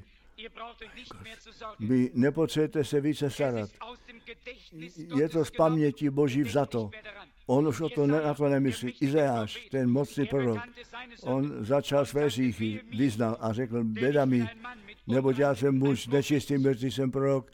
Vy nepotřebujete se více starat. Je to z paměti Boží vzato. On už na to nemyslí. Izajáš, ten mocný prorok, on začal své hříchy, vyznal a řekl, běda mi, neboť já jsem muž nečistý, mrtvý jsem prorok,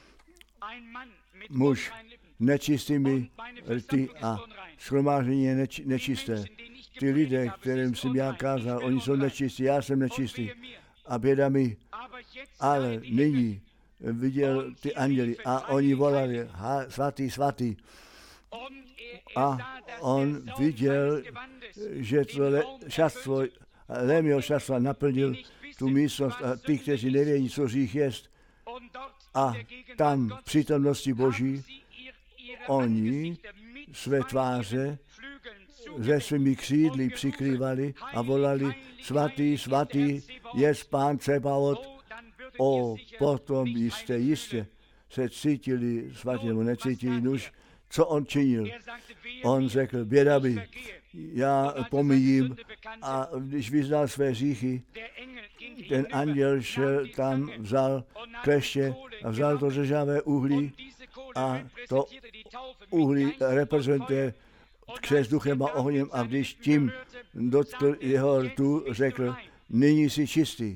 muž nečistými rty a shromáždění je nečisté. Ty lidé, kterým jsem já kázal, oni jsou nečistí, já jsem nečistý. A běda mi, ale nyní viděl ty anděli a oni volali, svatý, svatý. A on viděl, že to šatstvo, Lémio šatstva naplnil tu místnost a ty, kteří nevědí, co hřích jest. A tam v přítomnosti Boží oni své tváře ze svými křídly přikrývali a volali, svatý, svatý, jest Pán Cebaot. O, potom jistě se cítili svatí, nebo necítili nuž, co on činil. On řekl, běda mi, já pomíjím, a když vyznal své hříchy, ten anděl šel tam, vzal kleště a vzal to řežavé uhlí a to uhlí reprezentuje křest duchem a ohněm a když tím dotkl jeho rtu, řekl, nyní jsi čistý.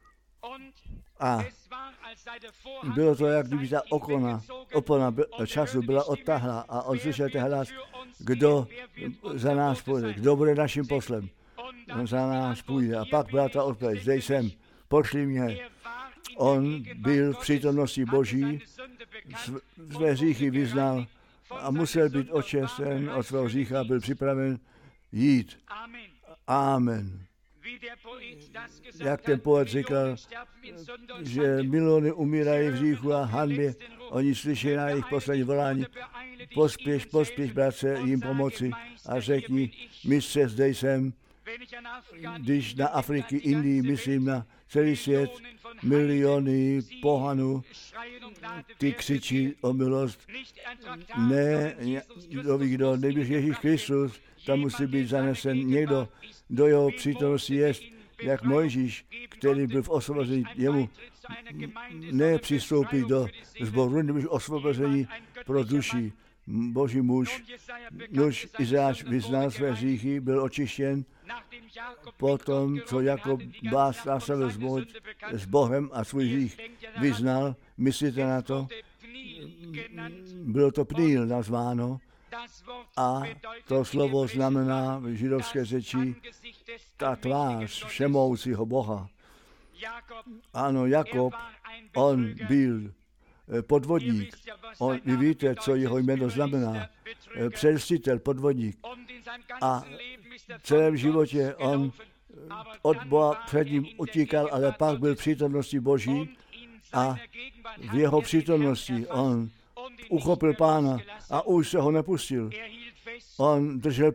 A bylo to, jak kdyby ta opona času byla odtahla a on slyšel ten hlas, kdo za nás půjde, kdo bude naším poslem. On za nás půjde. A pak byla ta odpověď, zde jsem, pošli mě. On byl v přítomnosti Boží, své hříchy vyznal a musel být očisten od svého hřícha, byl připraven jít. Amen. Jak ten poet říkal, že miliony umírají v hříchu a hanbě, oni slyší na jejich poslední volání, pospěš, bratře, jim pomoci a řekni, mistře, zde jsem. Když na Afriky, Indii, myslím na celý svět, miliony pohanů, ty křičí o milost. Ne, kdo nebyl Ježíš Kristus, tam musí být zanesen někdo, do jeho přítomnosti jest, jak Mojžíš, který byl v osvobození, jemu nepřistoupí do sboru, nebyl osvobození pro duši. Boží muž, Izáš vyznal své hříchy, byl očištěn, potom, co Jakob zástavil s Bohem a svůj hřích vyznal, myslíte na to? Bylo to Pnil nazváno a to slovo znamená v židovské řeči ta tvář všemoucího Boha. Ano, Jakob, on byl podvodník. Vy víte, co jeho jméno znamená. Přelstitel, podvodník. A v celém životě on od Boha před ním utíkal, ale pak byl v přítomnosti Boží a v jeho přítomnosti on uchopil Pána a už se ho nepustil. On držel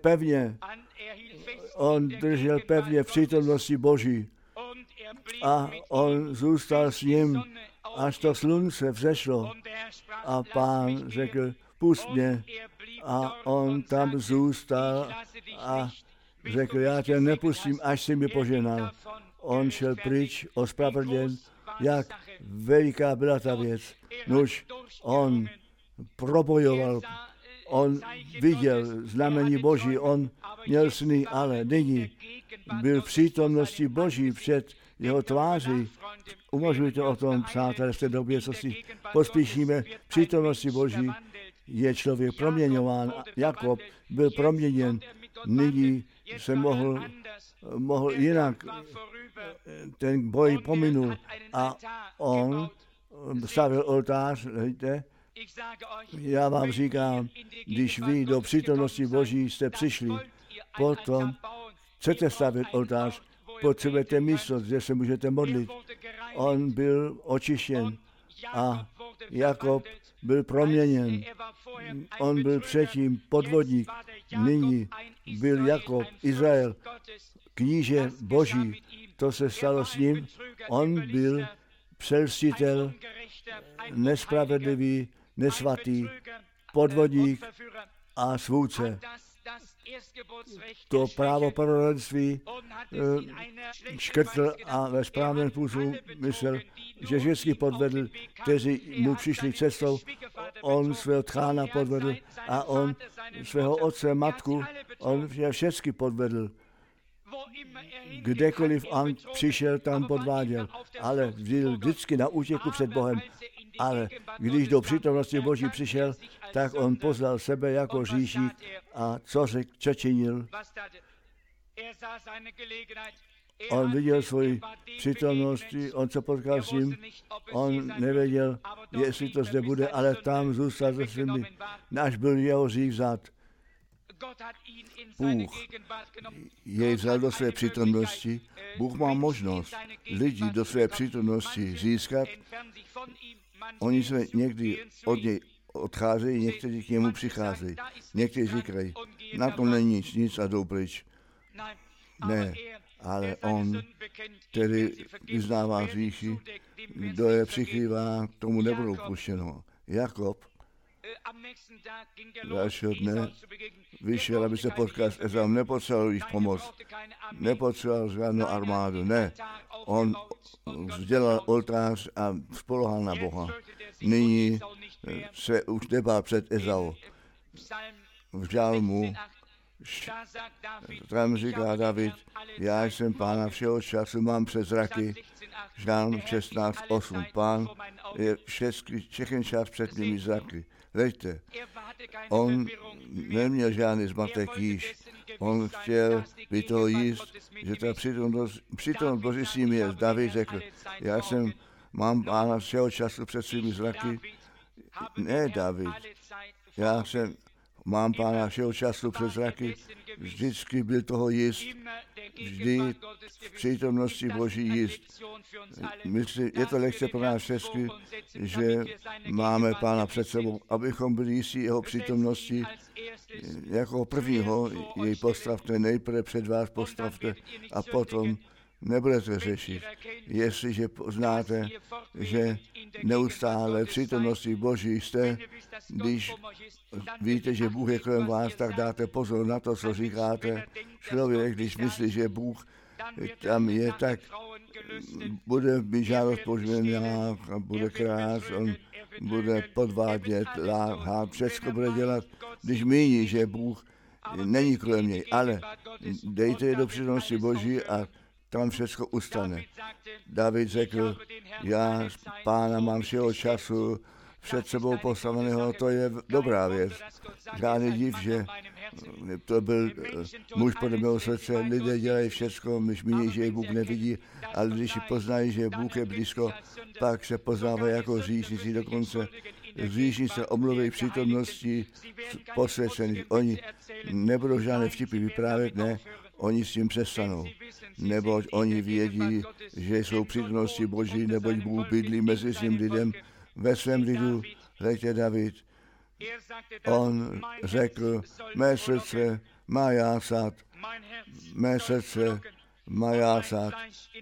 pevně v přítomnosti Boží a on zůstal s ním, až to slunce vzešlo. A Pán řekl, pust mě. A on tam zůstal a řekl, já tě nepustím, až si mi poženal. On šel pryč, ospravedlněn, jak veliká byla ta věc. Nuž, on probojoval, on viděl znamení Boží, on měl sny, ale nyní byl v přítomnosti Boží před jeho tváří. Uvažujte o tom, přátelé, v té době, co si pospíšíme v přítomnosti Boží, je člověk proměňován. Jakob byl proměněn, nyní se mohl jinak, ten boj pominul a on stavil oltář, víte. Já vám říkám, když vy do přítomnosti Boží jste přišli, potom chcete stavět oltář, potřebujete místo, kde se můžete modlit. On byl očištěn a Jakob byl proměněn. On byl předtím podvodník, nyní byl Jakob, Izrael, kníže Boží. To se stalo s ním. On byl přelstitel, nespravedlivý, nesvatý, podvodník a svůdce. To právo prorocenství škrtl a ve správném způsobu myslel, že vždycky podvedl, kteří mu přišli cestou. On svého tchána podvedl a on svého otce, matku, on všechny podvedl. Kdekoliv on přišel, tam podváděl, ale byl vždycky na útěku před Bohem. Ale když do přítomnosti Boží přišel, tak on poznal sebe jako hříšník a co činil. On viděl svoji přítomnost, on se potkal s ním, on nevěděl, jestli to zde bude, ale tam zůstal se svými, až byl jeho hřích vzat. Bůh jej vzal do své přítomnosti. Bůh má možnost lidi do své přítomnosti získat. Oni se někdy od něj odcházejí, někteří k němu přicházejí. Někteří říkají, na tom není nic a jdou pryč. Ne, ale on, který vyznává hříchy, kdo je přikrývá, tomu nebudou puštěno. Jakob dalšího dne vyšel, aby se potkal s Ezaum, nepotřeboval již pomoc, nepotřeboval žádnou armádu, ne. On vzdělal oltář a spoléhal na Boha. Nyní se už nebál před Ezau. V žalmu tam říká David, já jsem Pána všeho času, mám před zraky, žalm 16:8. Pán je všechny čas před mými zraky. Hleďte, on neměl žádný zmatek již. On chtěl být toho jíst, že ta přítomnost Boží s ním je. David řekl, mám Pána všeho času před svými zraky. Ne, David, mám Pána všeho času před zraky, vždycky byl toho jíst, vždy v přítomnosti Boží jíst. Je to lekce pro nás všechny, že máme Pána před sebou, abychom byli jistí jeho přítomnosti. Jako prvního jej postavte, nejprve před vás postavte a potom nebudete řešit. Jestliže poznáte, že neustále v přítomnosti Boží jste, když víte, že Bůh je kolem vás, tak dáte pozor na to, co říkáte. Člověk, když myslí, že Bůh tam je, tak bude mít žádost požehnaná, bude krás, on bude podvádět, lhát, všechno bude dělat, když míní, že Bůh není kolem něj. Ale dejte je do přítomnosti Boží a tam všechno ustane. David řekl, já Pána mám všeho času před sebou postaveného, to je dobrá věc. Žádný div, že to byl muž podle mého srdce, lidé dělají všechno, když míní, že Bůh nevidí, ale když poznají, že Bůh je blízko, pak se poznávají jako hříšníci, dokonce hříšníci se omluví přítomnosti posvěcených. Oni nebudou žádné vtipy vyprávět, ne, oni s tím přestanou, neboť oni vědí, že jsou přítomnosti Boží, neboť Bůh bydlí mezi svým lidem ve svém lidu. Hleďte, David, on řekl, mé srdce má jásat, mé srdce má jásat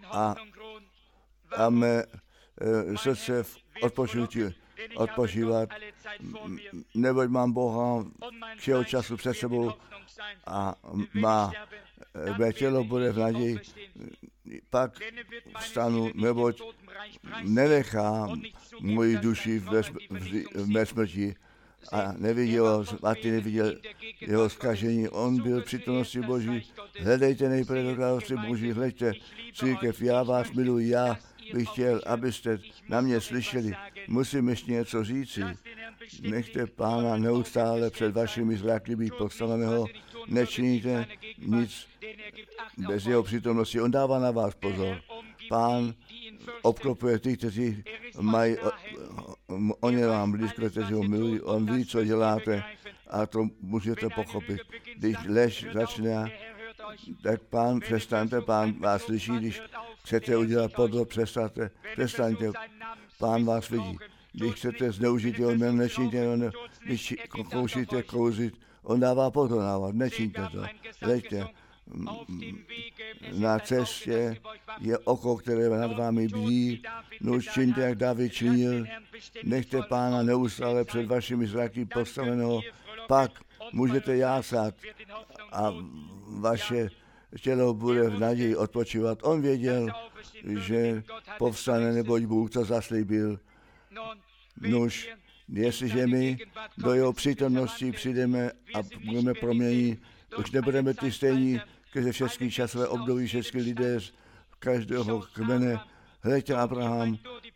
a mé srdce v odpočívat, neboť mám Boha všeho času před sebou a mé tělo bude v naději, pak vstanu, neboť nenechá moji duši v mé smrti a neviděl jeho zkažení. On byl v přítomnosti Boží. Hledejte nejprve do království Boží, hleďte, církev, já vás miluji, já bych chtěl, abyste na mě slyšeli. Musím ještě něco říci. Nechte Pána neustále před vašimi zraky být postaveného, nečiníte nic bez jeho přítomnosti. On dává na vás pozor. Pán obklopuje ty, kteří mají, on je vám blízko, kteří ho milují, on ví, co děláte a to můžete pochopit. Když lež začne, tak přestaňte, Pán vás slyší, když chcete udělat podvod, přestaňte, Pán vás vidí. Když chcete zneužít jeho jméno, nečiňte, když koušíte kouzit, on dává pozor na vás, nečiňte to, leďte. Na cestě je oko, které nad vámi bdí, no čiňte, jak David činil, nechte Pána neustále před vašimi zraky postaveného, pak můžete jásat a vaše tělo bude v naději odpočívat. On věděl, že povstane, neboť Bůh to zaslíbil. Nuž, jestliže my do jeho přítomnosti přijdeme a budeme proměněni, už nebudeme ty stejní, ke všechny časové období, všechny lidé z každého kmene. Hleďte Abraham,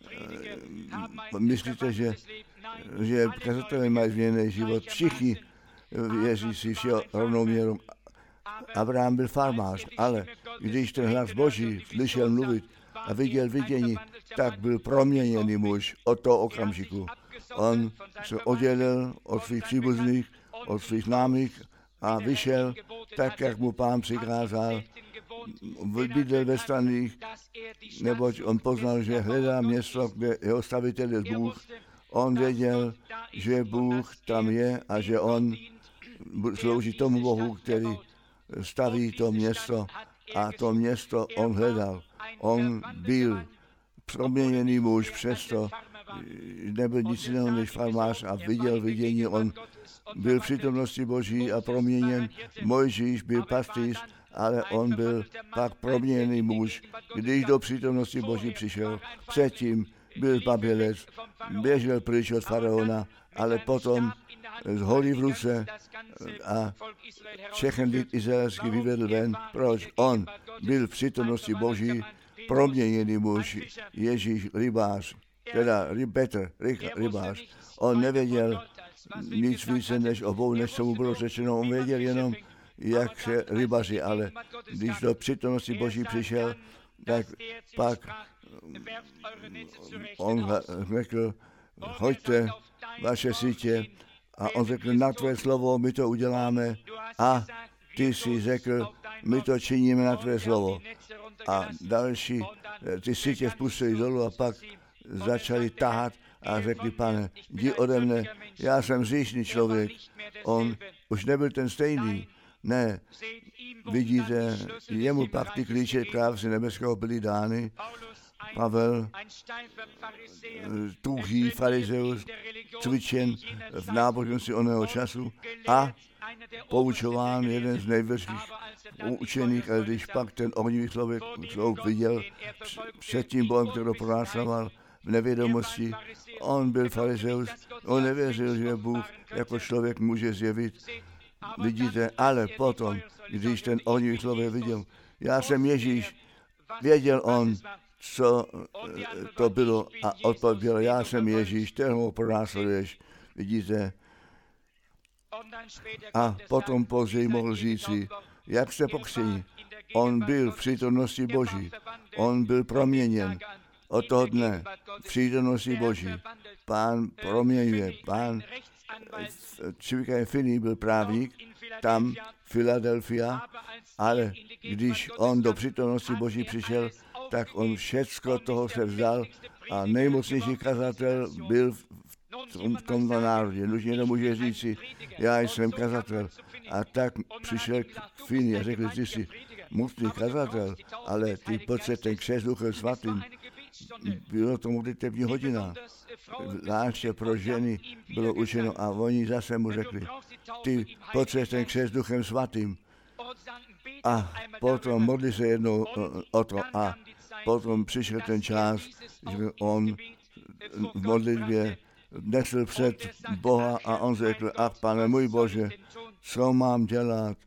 myslíte, že kazatelé mají změněný život. Všichni věří si všeho rovnou měrou. Abraham byl farmář, ale když ten hlas Boží slyšel mluvit a viděl vidění, tak byl proměněný muž od toho okamžiku. On se oddělil od svých příbuzných, od svých známých a vyšel tak, jak mu Pán přikázal. Bydlel ve staných, neboť on poznal, že hledá město, kde jeho stavitel je Bůh. On věděl, že Bůh tam je a že on slouží tomu Bohu, který staví to město a to město on hledal. On byl proměněný muž, přesto nebyl nic jiného než farmář a viděl vidění. On byl v přítomnosti Boží a proměněn. Mojžíš byl pastýř, ale on byl pak proměněný muž, když do přítomnosti Boží přišel. Předtím byl babělec, běžel pryč od faraona, ale potom z holí v ruce a všechny lid izraelský vyvedl ven. Proč? On byl v přítomnosti Boží, proměněný muž, Ježíš rybář, teda Petr, rybář. On nevěděl nic více než obou, než co mu bylo řečeno. On věděl jenom, jak se rybaři, ale když do přítomnosti Boží přišel, tak pak on řekl, hoďte vaše sítě, a on řekl, na tvé slovo my to uděláme a ty si řekl, my to činíme na tvé slovo. A další ty sítě spustili dolů a pak začali tahat a řekli, Pane, jdi ode mne, já jsem hříšný člověk. On už nebyl ten stejný. Ne, vidíte, jemu pak ty klíče království nebeského byly dány. Pavel, tuhý farizeus, cvičen v náboženství oného času a poučován jeden z největších učených, ale když pak ten ohnivý člověk viděl před tím Bohem, který pronásledoval v nevědomosti, on byl farizeus, on nevěřil, že Bůh jako člověk může zjevit. Vidíte, ale potom, když ten ohnivý člověk viděl, já jsem Ježíš, věděl on, co to bylo a odpověděl, já jsem Ježíš, kterého pronásleduješ, vidíte. A potom později mohl říci, jak jste pokřtěni. On byl v přítomnosti Boží, on byl proměněn od toho dne v přítomnosti Boží. Pán proměňuje, pán Chicago Finney byl právník, tam Philadelphia, ale když on do přítomnosti Boží přišel, tak on všecko toho se vzdal a nejmocnější kazatel byl v tomto národě. Už někdo může říci, já jsem kazatel. A tak přišel k Finney a řekl, ty jsi mocný kazatel, ale ty potřebuješ ten křest Duchem Svatým. Bylo to modlitební hodina. Zvláště pro ženy bylo učeno a oni zase mu řekli, ty potřebuješ ten křest Duchem Svatým. A potom modli se jednou o to a potom přišel ten čas, že on v modlitbě nesl před Boha a on řekl, ach Pane můj Bože, co mám dělat?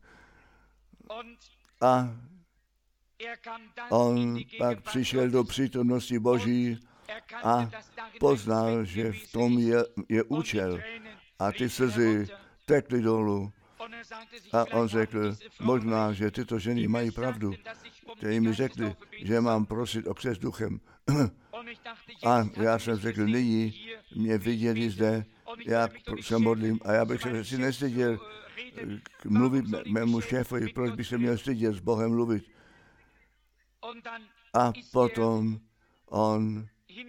A on pak přišel do přítomnosti Boží a poznal, že v tom je účel. A ty slzy tekly dolů. A on řekl, možná, že tyto ženy mají pravdu, které mi řekli, že mám prosit o křest duchem. A já jsem řekl, nyní mě viděli zde, jak se modlím, a já bych se si nestyděl mluvit mému šéfovi, proč bych se měl stydět s Bohem mluvit. A potom on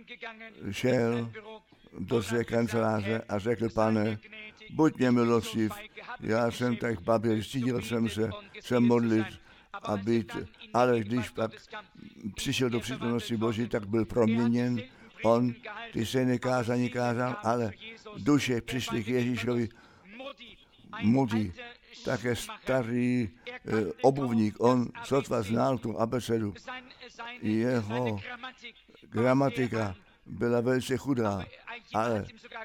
šel do své kanceláře a řekl, pane, buď mě milostiv, já jsem tak baběl, styděl jsem se modlit a být, ale když pak přišel do přítomnosti Boží, tak byl proměněn. On ty se nekázání kázal, ale duše přišly k Ježíšovi. Moody, také starý obuvník, on sotva znal tu abecedu. Jeho gramatika byla velice chudá, ale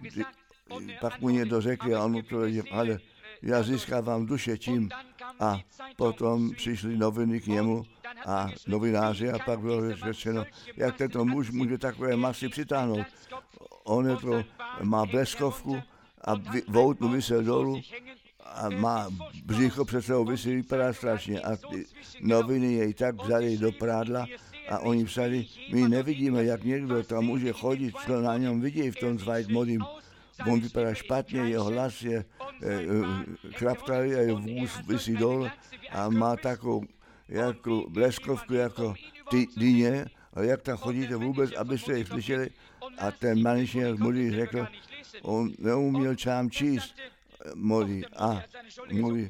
pak mu někdo řekl a on odpověděl, ale já získávám duše tím. A potom přišly noviny k němu a novináři a pak bylo řečeno, jak tento muž může takové masy přitáhnout. On je to, má bleskovku a vout mu vysel dolů a má břicho před sebou visí, vypadá strašně. A ty noviny jej tak vzali do prádla a oni psali, my nevidíme, jak někdo tam může chodit, co na něm vidí v tom Zweitmodím. On vypadá špatně, jeho hlas je kraptavý a jeho vůz visí dole a má takovou jako bleskovku jako dýně, a jak tam chodíte vůbec, abyste je slyšeli. A ten manišer Moody řekl, on neuměl čám číst, Moody, a mluví,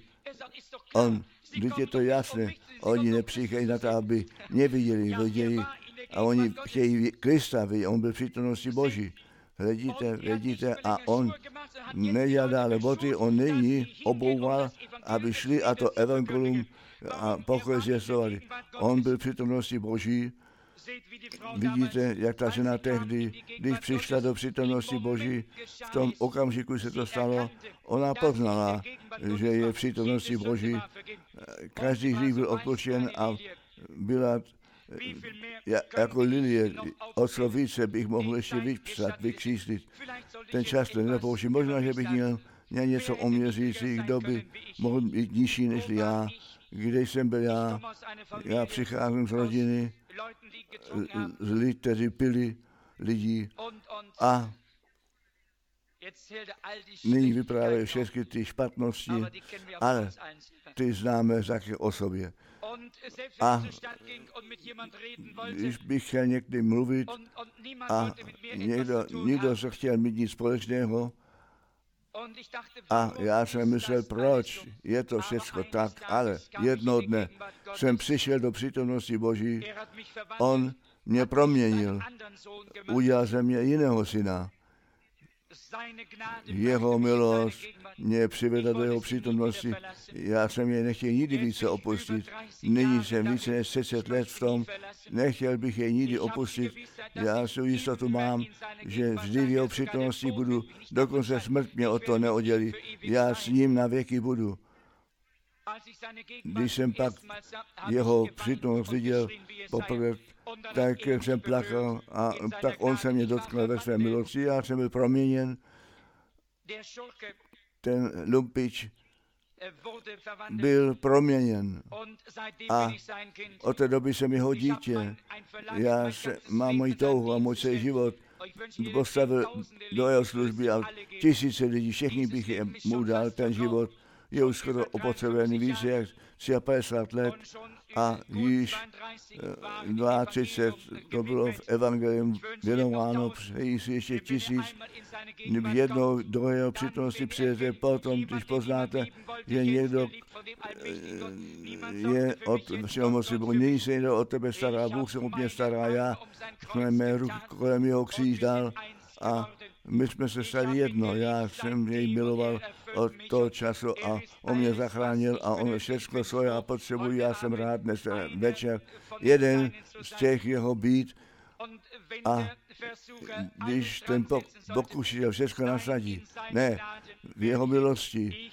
vždyť je to jasné, oni nepřichávají na to, aby neviděli, a oni chtějí Krista vidět, on byl v přítomnosti Boží. Hledíte, a on nedělal dále boty, on nyní obouval, aby šli a to evangelium a pokoj zvěstovali. On byl v přítomnosti Boží. Vidíte, jak ta žena tehdy, když přišla do přítomnosti Boží, v tom okamžiku se to stalo, ona poznala, že je v přítomnosti Boží. Každý hřích byl odpuštěn a byla jako lilie, o co více bych mohl ještě vypsat, vykříslit. Ten čas to nepouští. Možná, že bych měl něco o mě říci, kdo by mohl být nižší než já, kde jsem byl já. Já přicházím z rodiny, z lidí, kteří pili lidí a nyní vyprávějí všechny ty špatnosti, ale ty známe také o sobě. A když bych chtěl někdy mluvit a někdo se chtěl mít nic společného, a já jsem myslel, proč je to všechno tak, ale jedno dne jsem přišel do přítomnosti Boží, on mě proměnil, udělal ze mě jiného syna. Jeho milost mě přivedla do jeho přítomnosti. Já jsem jej nechtěl nikdy více opustit. Nyní jsem více než 30 let v tom, nechtěl bych jej nikdy opustit. Já si jistotu mám, že vždy v jeho přítomnosti budu, dokonce smrt mě o to neoddělí. Já s ním na věky budu. Když jsem pak jeho přítomnost viděl poprvé, tak jsem plakal a tak on se mě dotkl ve své milosti. Já jsem byl proměněn. Ten lumpič byl proměněn a od té doby jsem jeho dítě. Já mám moji touhu a můj celý život postavil do jeho služby a tisíce lidí, všechny bych mu dal ten život. Je už skoro opotřebovaný více jak 53 let a již 32 to bylo v evangelium věnováno, přejí si ještě 1000, nebo jednou do jeho přítomnosti přijete, potom, když poznáte, že někdo je od všeho moci, bo nyní se někdo od tebe stará, Bůh se o mě stará, já jsem mé ruky kolem jeho kříž dal a my jsme se stali jedno, já jsem jej miloval od toho času a on mě zachránil a on všechno svoje a potřebuji, já jsem rád dnes večer jeden z těch jeho být a když ten pokušitel všechno nasadí, ne, v jeho milosti,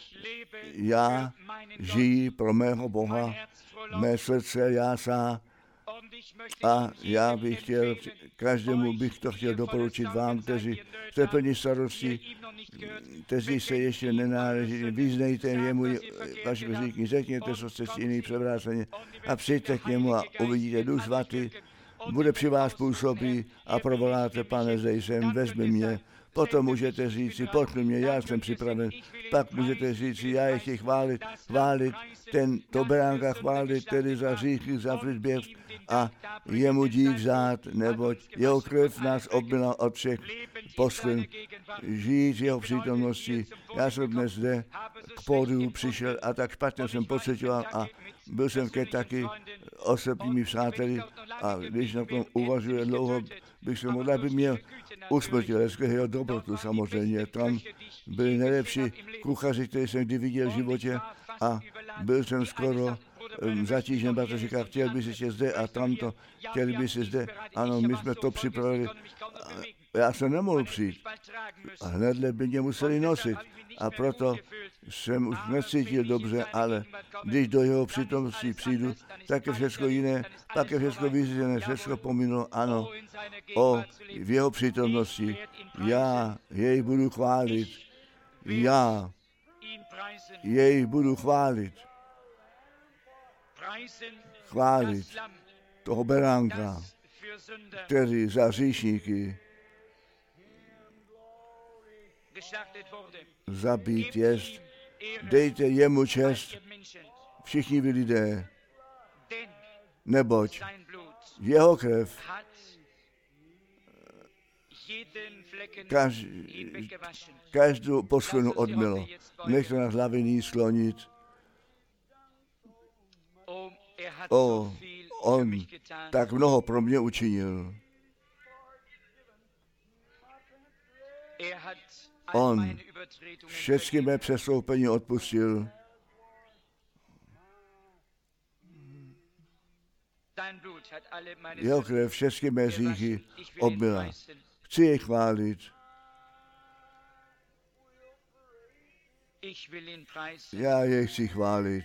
já žiji pro mého Boha, mé srdce jásá A já bych chtěl, každému bych to chtěl doporučit vám, kteří jste plní starosti, kteří se ještě nenáleží, vyznejte jemu vaši hříchy, řekněte, co jste činili převráceně a přijďte k němu a uvidíte Duch Svatý, bude při vás působí a provoláte, Pane, zde jsem, vezmi mě. Potom můžete říci, pojďme mě, já jsem připraven. Pak můžete říci, já je chci chválit, to beránka chválit, tedy za hříchy, za vřitběv a jemu dík vzdát, neboť jeho krev nás obmyla od všech poslin. Žít v jeho přítomnosti. Já jsem dnes zde k pódiu přišel a tak špatně jsem pocitoval a byl jsem v Kentucky osobními přáteli a když na tom uvažuje dlouho, bych se modlil, aby mě usmrtil, jeho dobrotu samozřejmě. Tam byli nejlepší kuchaři, který jsem kdy viděl v životě a byl jsem skoro zatížen, protože říká, chtěl by si zde a tamto, chtěli by si zde. Ano, my jsme to připravili. Já jsem nemohl přijít. A hnedle by mě museli nosit. A proto jsem už necítil dobře, ale když do jeho přítomnosti přijdu, tak je všechno jiné, pak je všechno vyřízené, všechno pominulo, ano, v jeho přítomnosti. Já jej budu chválit. Já jej budu chválit. Chválit toho beránka, který za hříšníky zabít jest. Dejte jemu čest, všichni vy lidé, neboť jeho krev každou poslinu odmylo. Nechte na hlavě ní sklonit. On tak mnoho pro mě učinil. On všechny mé přestoupení odpustil. Jeho krev všechny mé hříchy obmyla. Chci jej chválit. Já jej chci chválit.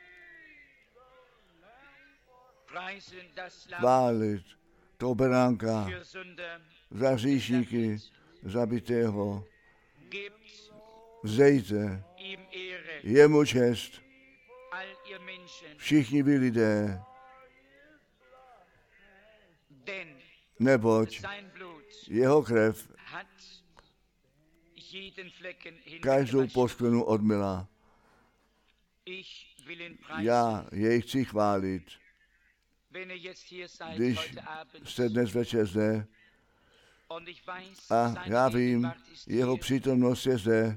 Chválit toho beránka za hříšníky zabitého. Vzdejte jemu čest, všichni vy lidé, neboť jeho krev každou posklinu odmyla. Já jej chci chválit. Když jste dnes večer zde, a já vím, jeho přítomnost je zde.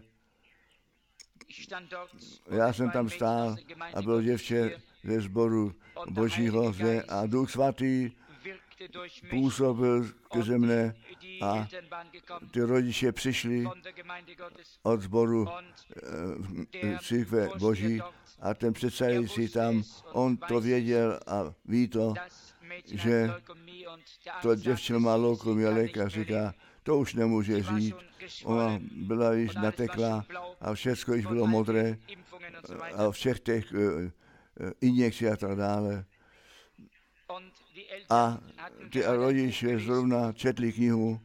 Já jsem tam stál a bylo děvče ze sboru Božího zde a Duch Svatý působil skrze mne a ty rodiče přišli od sboru církve Boží a ten předsedající tam, on to věděl a ví to, že to děvče má leukémii a lékař říká, to už nemůže žít. Ona byla již nateklá a všechno již bylo modré a všech těch injekcí a tak dále. A ty rodiče zrovna četli knihu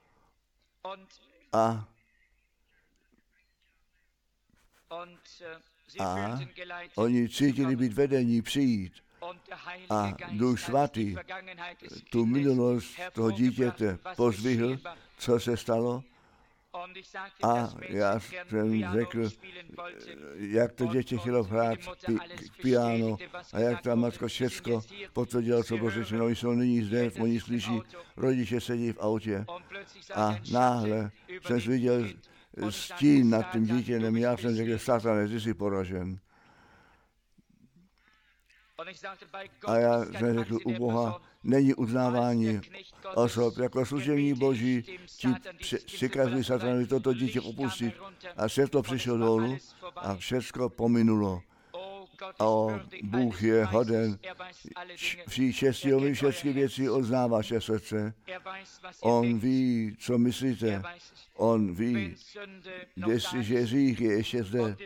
a oni cítili být vedení přijít. A Duch Svatý tu minulost toho dítěte pozdvihl, co se stalo. A já jsem řekl, jak to dítě chtělo hrát piano a jak ta matka všecko potvrdila, co bylo řečeno. Oni jsou nyní zde, oni slyší, rodiče sedí v autě a náhle jsem viděl stín nad tím dítětem. Já jsem řekl, Satane, ty jsi poražen. A já jsem řekl, u Boha není uznávání osob. Jako služební Boží ti přikazuje Satanovi toto dítě opustit. A všechno přišlo dolů a všechno pominulo. A Bůh je hoden. Vší čestí o všechny věci odzná vaše srdce. On ví, co myslíte. On ví, jestliže hřích je ještě zde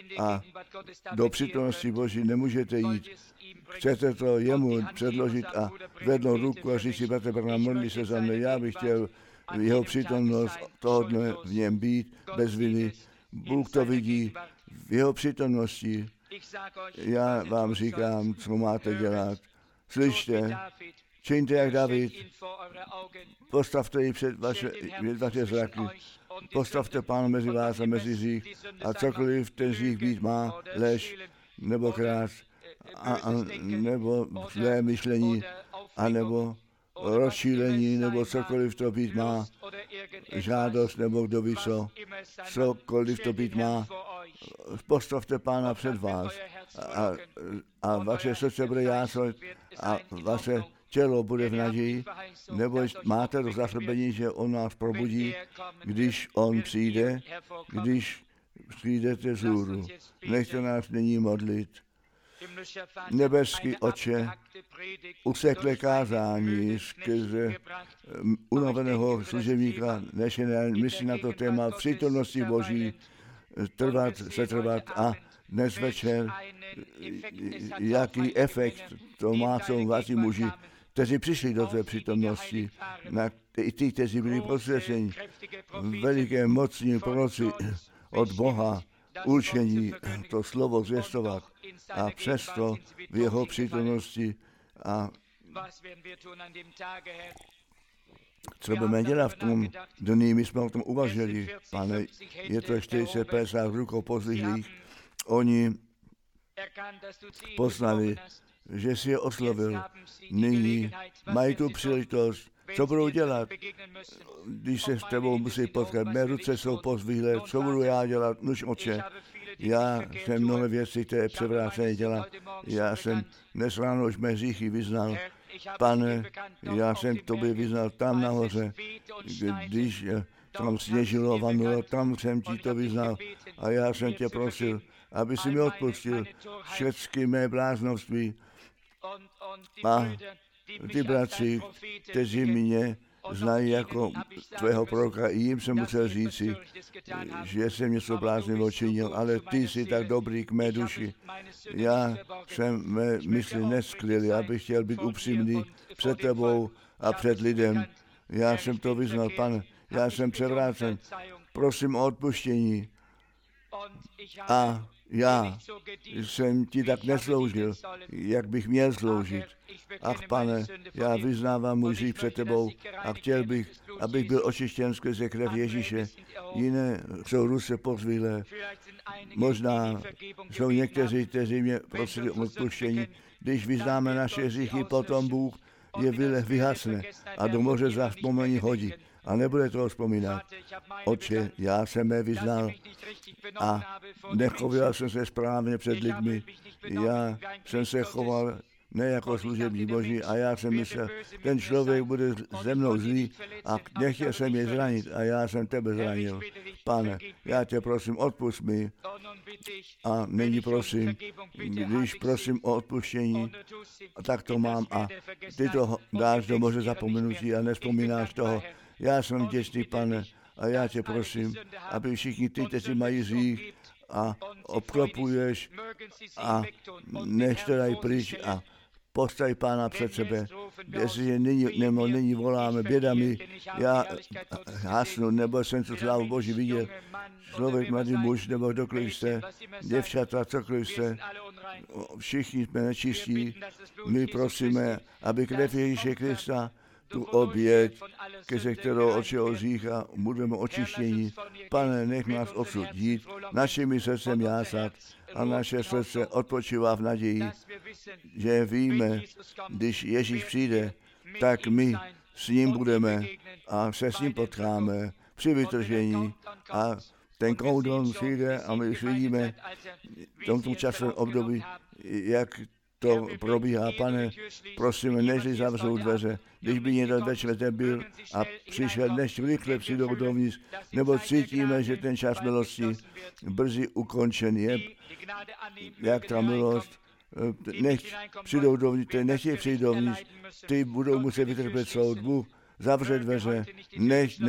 a do přítomnosti Boží nemůžete jít. Chcete to jemu předložit a zvednout ruku a říct si, bratře Branham, modlí se za mě, já bych chtěl jeho přítomnost toho dne v něm být bez viny. Bůh to vidí v jeho přítomnosti. Já vám říkám, co máte dělat. Slyšte, čiňte jak David, postavte ji před vaše zraky, postavte Pána mezi vás a mezi hřích a cokoliv ten hřích být má, lež nebo krás, nebo zlé myšlení, anebo rozšílení, nebo cokoliv to být má, žádost, nebo kdo ví co, cokoliv to být má, postavte Pána před vás a vaše srdce bude jásat a vaše tělo bude v naději, nebo máte to zaslíbení, že on nás probudí, když on přijde, když přijdete z hůru. Nechte nás nyní modlit. Nebeský Otče, usekle kázání skrze unaveného služebníka Nešené, myslí na to téma přítomnosti Boží, setrvat a dnes večer, jaký efekt to má jsou vaši muži, kteří přišli do té přítomnosti, i ty, kteří byli posvěceni, veliké mocní proroci od Boha, určení to slovo zvěstovat a přesto v jeho přítomnosti a co budeme dělat v tom dní, my jsme o tom uvažili, pane, je to 40-50 rukou pozvyhlých, oni poznali, že si je oslovil, nyní mají tu příležitost, co budou dělat, když se s tebou musí potkat, mé ruce jsou pozvyhlé, co budu já dělat, nuž Otče, já jsem mnohé věci, které převráceně dělal, já jsem dnes ráno už mé hříchy vyznal, Pane, já jsem tobě vyznal tam nahoře, když tam sněžilo, vanulo, tam jsem ti to vyznal a já jsem tě prosil, aby si mi odpustil všechny mé bláznovství a ty bratři, kteří mě znají jako tvého proroka, i jim jsem musel říci, že jsem něco bláznivého činil, ale ty jsi tak dobrý k mé duši. Já jsem mé mysli neskryl, já bych chtěl být upřímný před tebou a před lidem. Já jsem to vyznal, Pane, já jsem převrácen, prosím o odpuštění. A já jsem ti tak nesloužil, jak bych měl sloužit. Ach, Pane, já vyznávám můj hřích před tebou a chtěl bych, abych byl očištěn skrze krev Ježíše. Jiné jsou ruce pozvílé. Možná jsou někteří, kteří mě prosili o odpuštění. Když vyznáme naše hříchy, potom Bůh je vyhasne a do moře zavzpomení hodí. A nebude toho vzpomínat. Otče, já jsem je vyznal a nechoval jsem se správně před lidmi. Já jsem se choval ne jako služebník Boží a já jsem myslel, ten člověk bude ze mnou zlý a nechtěl jsem je zranit a já jsem tebe zranil. Pane, já tě prosím, odpusť mi a nyní prosím, když prosím o odpuštění, tak to mám a ty to dáš do moře zapomenutí a nespomínáš toho. Já jsem vděčný, Pane, a já tě prosím, aby všichni ty, kteří mají hřích a obklopuješ a nech to dají pryč a postav Pána před sebe. Jestliže nyní voláme bědami, já hasnu, nebo jsem tu slávu Boží viděl, člověk, mladý muž, nebo kdokoliv jste, děvčata, cokoliv jste, všichni jsme nečistí, my prosíme, aby krev Ježíše Krista tu oběť, ke kterou od všeho hřícha budeme očištění. Pane, nech nás odsud jít, našimi srdcem jásat a naše srdce odpočívá v naději, že víme, když Ježíš přijde, tak my s ním budeme a se s ním potkáme při vytržení a ten koudon přijde a my už vidíme v tomto časovém období, jak to probíhá. Pane, prosíme, nežli zavřou dveře, když by někdo večer byl a přišel, než rychle přijdou dovnitř, nebo cítíme, že ten čas milosti brzy ukončen je, jak ta milost, nech přijdou dovnitř, nechtějí přijít dovnitř, ty budou muset vytrpět soud. Bůh zavře dveře, než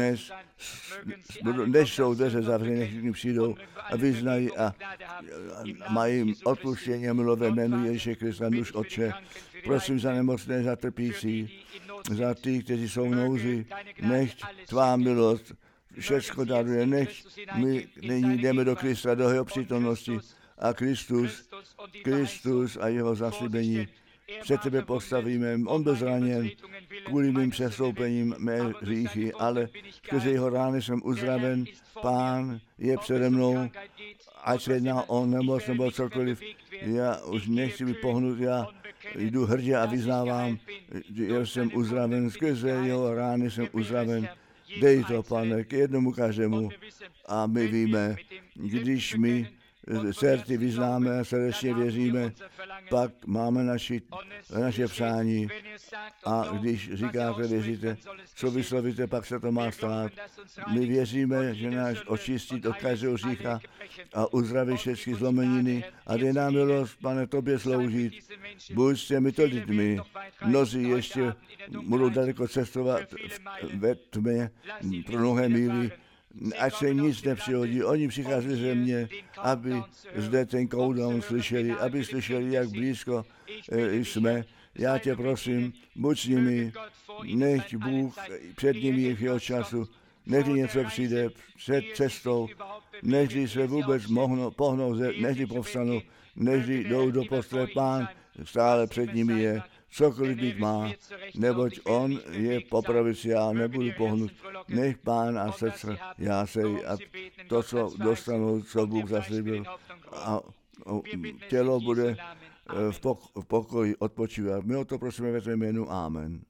jsou dveře zavřené, než všichni přijdou a vyznají a mají odpuštění a milové jménu Ježíše Krista, nuž Otče. Prosím za nemocné, za trpící, za ty, kteří jsou v nouzi, nechť tvá milost všecko daruje, nechť my nyní jdeme do Krista, do jeho přítomnosti a Kristus a jeho zaslíbení před tebe postavíme. On byl zraněn kvůli mým přestoupením, mé hříchy, ale skrze jeho rány jsem uzdraven. Pán je přede mnou, ať se jedná o nemoc nebo cokoliv. Já už nechci být pohnut, já jdu hrdě a vyznávám, že jsem uzdraven. Skrze jeho rány jsem uzdraven. Dej to, Pane, k jednomu každému. A my víme, když my srdci vyznáme a srdečně věříme, pak máme naše přání. A když říkáte, věříte, co vyslovíte, pak se to má stát. My věříme, že nás očistí od každého hřícha a uzdraví všechny zlomeniny a dej nám milost, Pane, tobě sloužit. Buď s těmito lidmi, mnozí ještě budou daleko cestovat ve tmě pro mnohé míly, ať se nic nepřihodí. Oni přichází ze mě, aby zde ten countdown slyšeli, aby slyšeli, jak blízko jsme. Já tě prosím, buď s nimi, nechť Bůh před nimi je jeho času, nechť něco přijde před cestou, nechť se vůbec pohnou, nechť povstanou, nechť jdou do postele, Pán stále před nimi je. Cokoliv být má, neboť on je po pravici, já nebudu pohnut. Nech Pán a srdce jásej a to, co dostanou, co Bůh zaslíbil a tělo bude v pokoji odpočívat. My o to prosíme ve tvém jménu. Amen.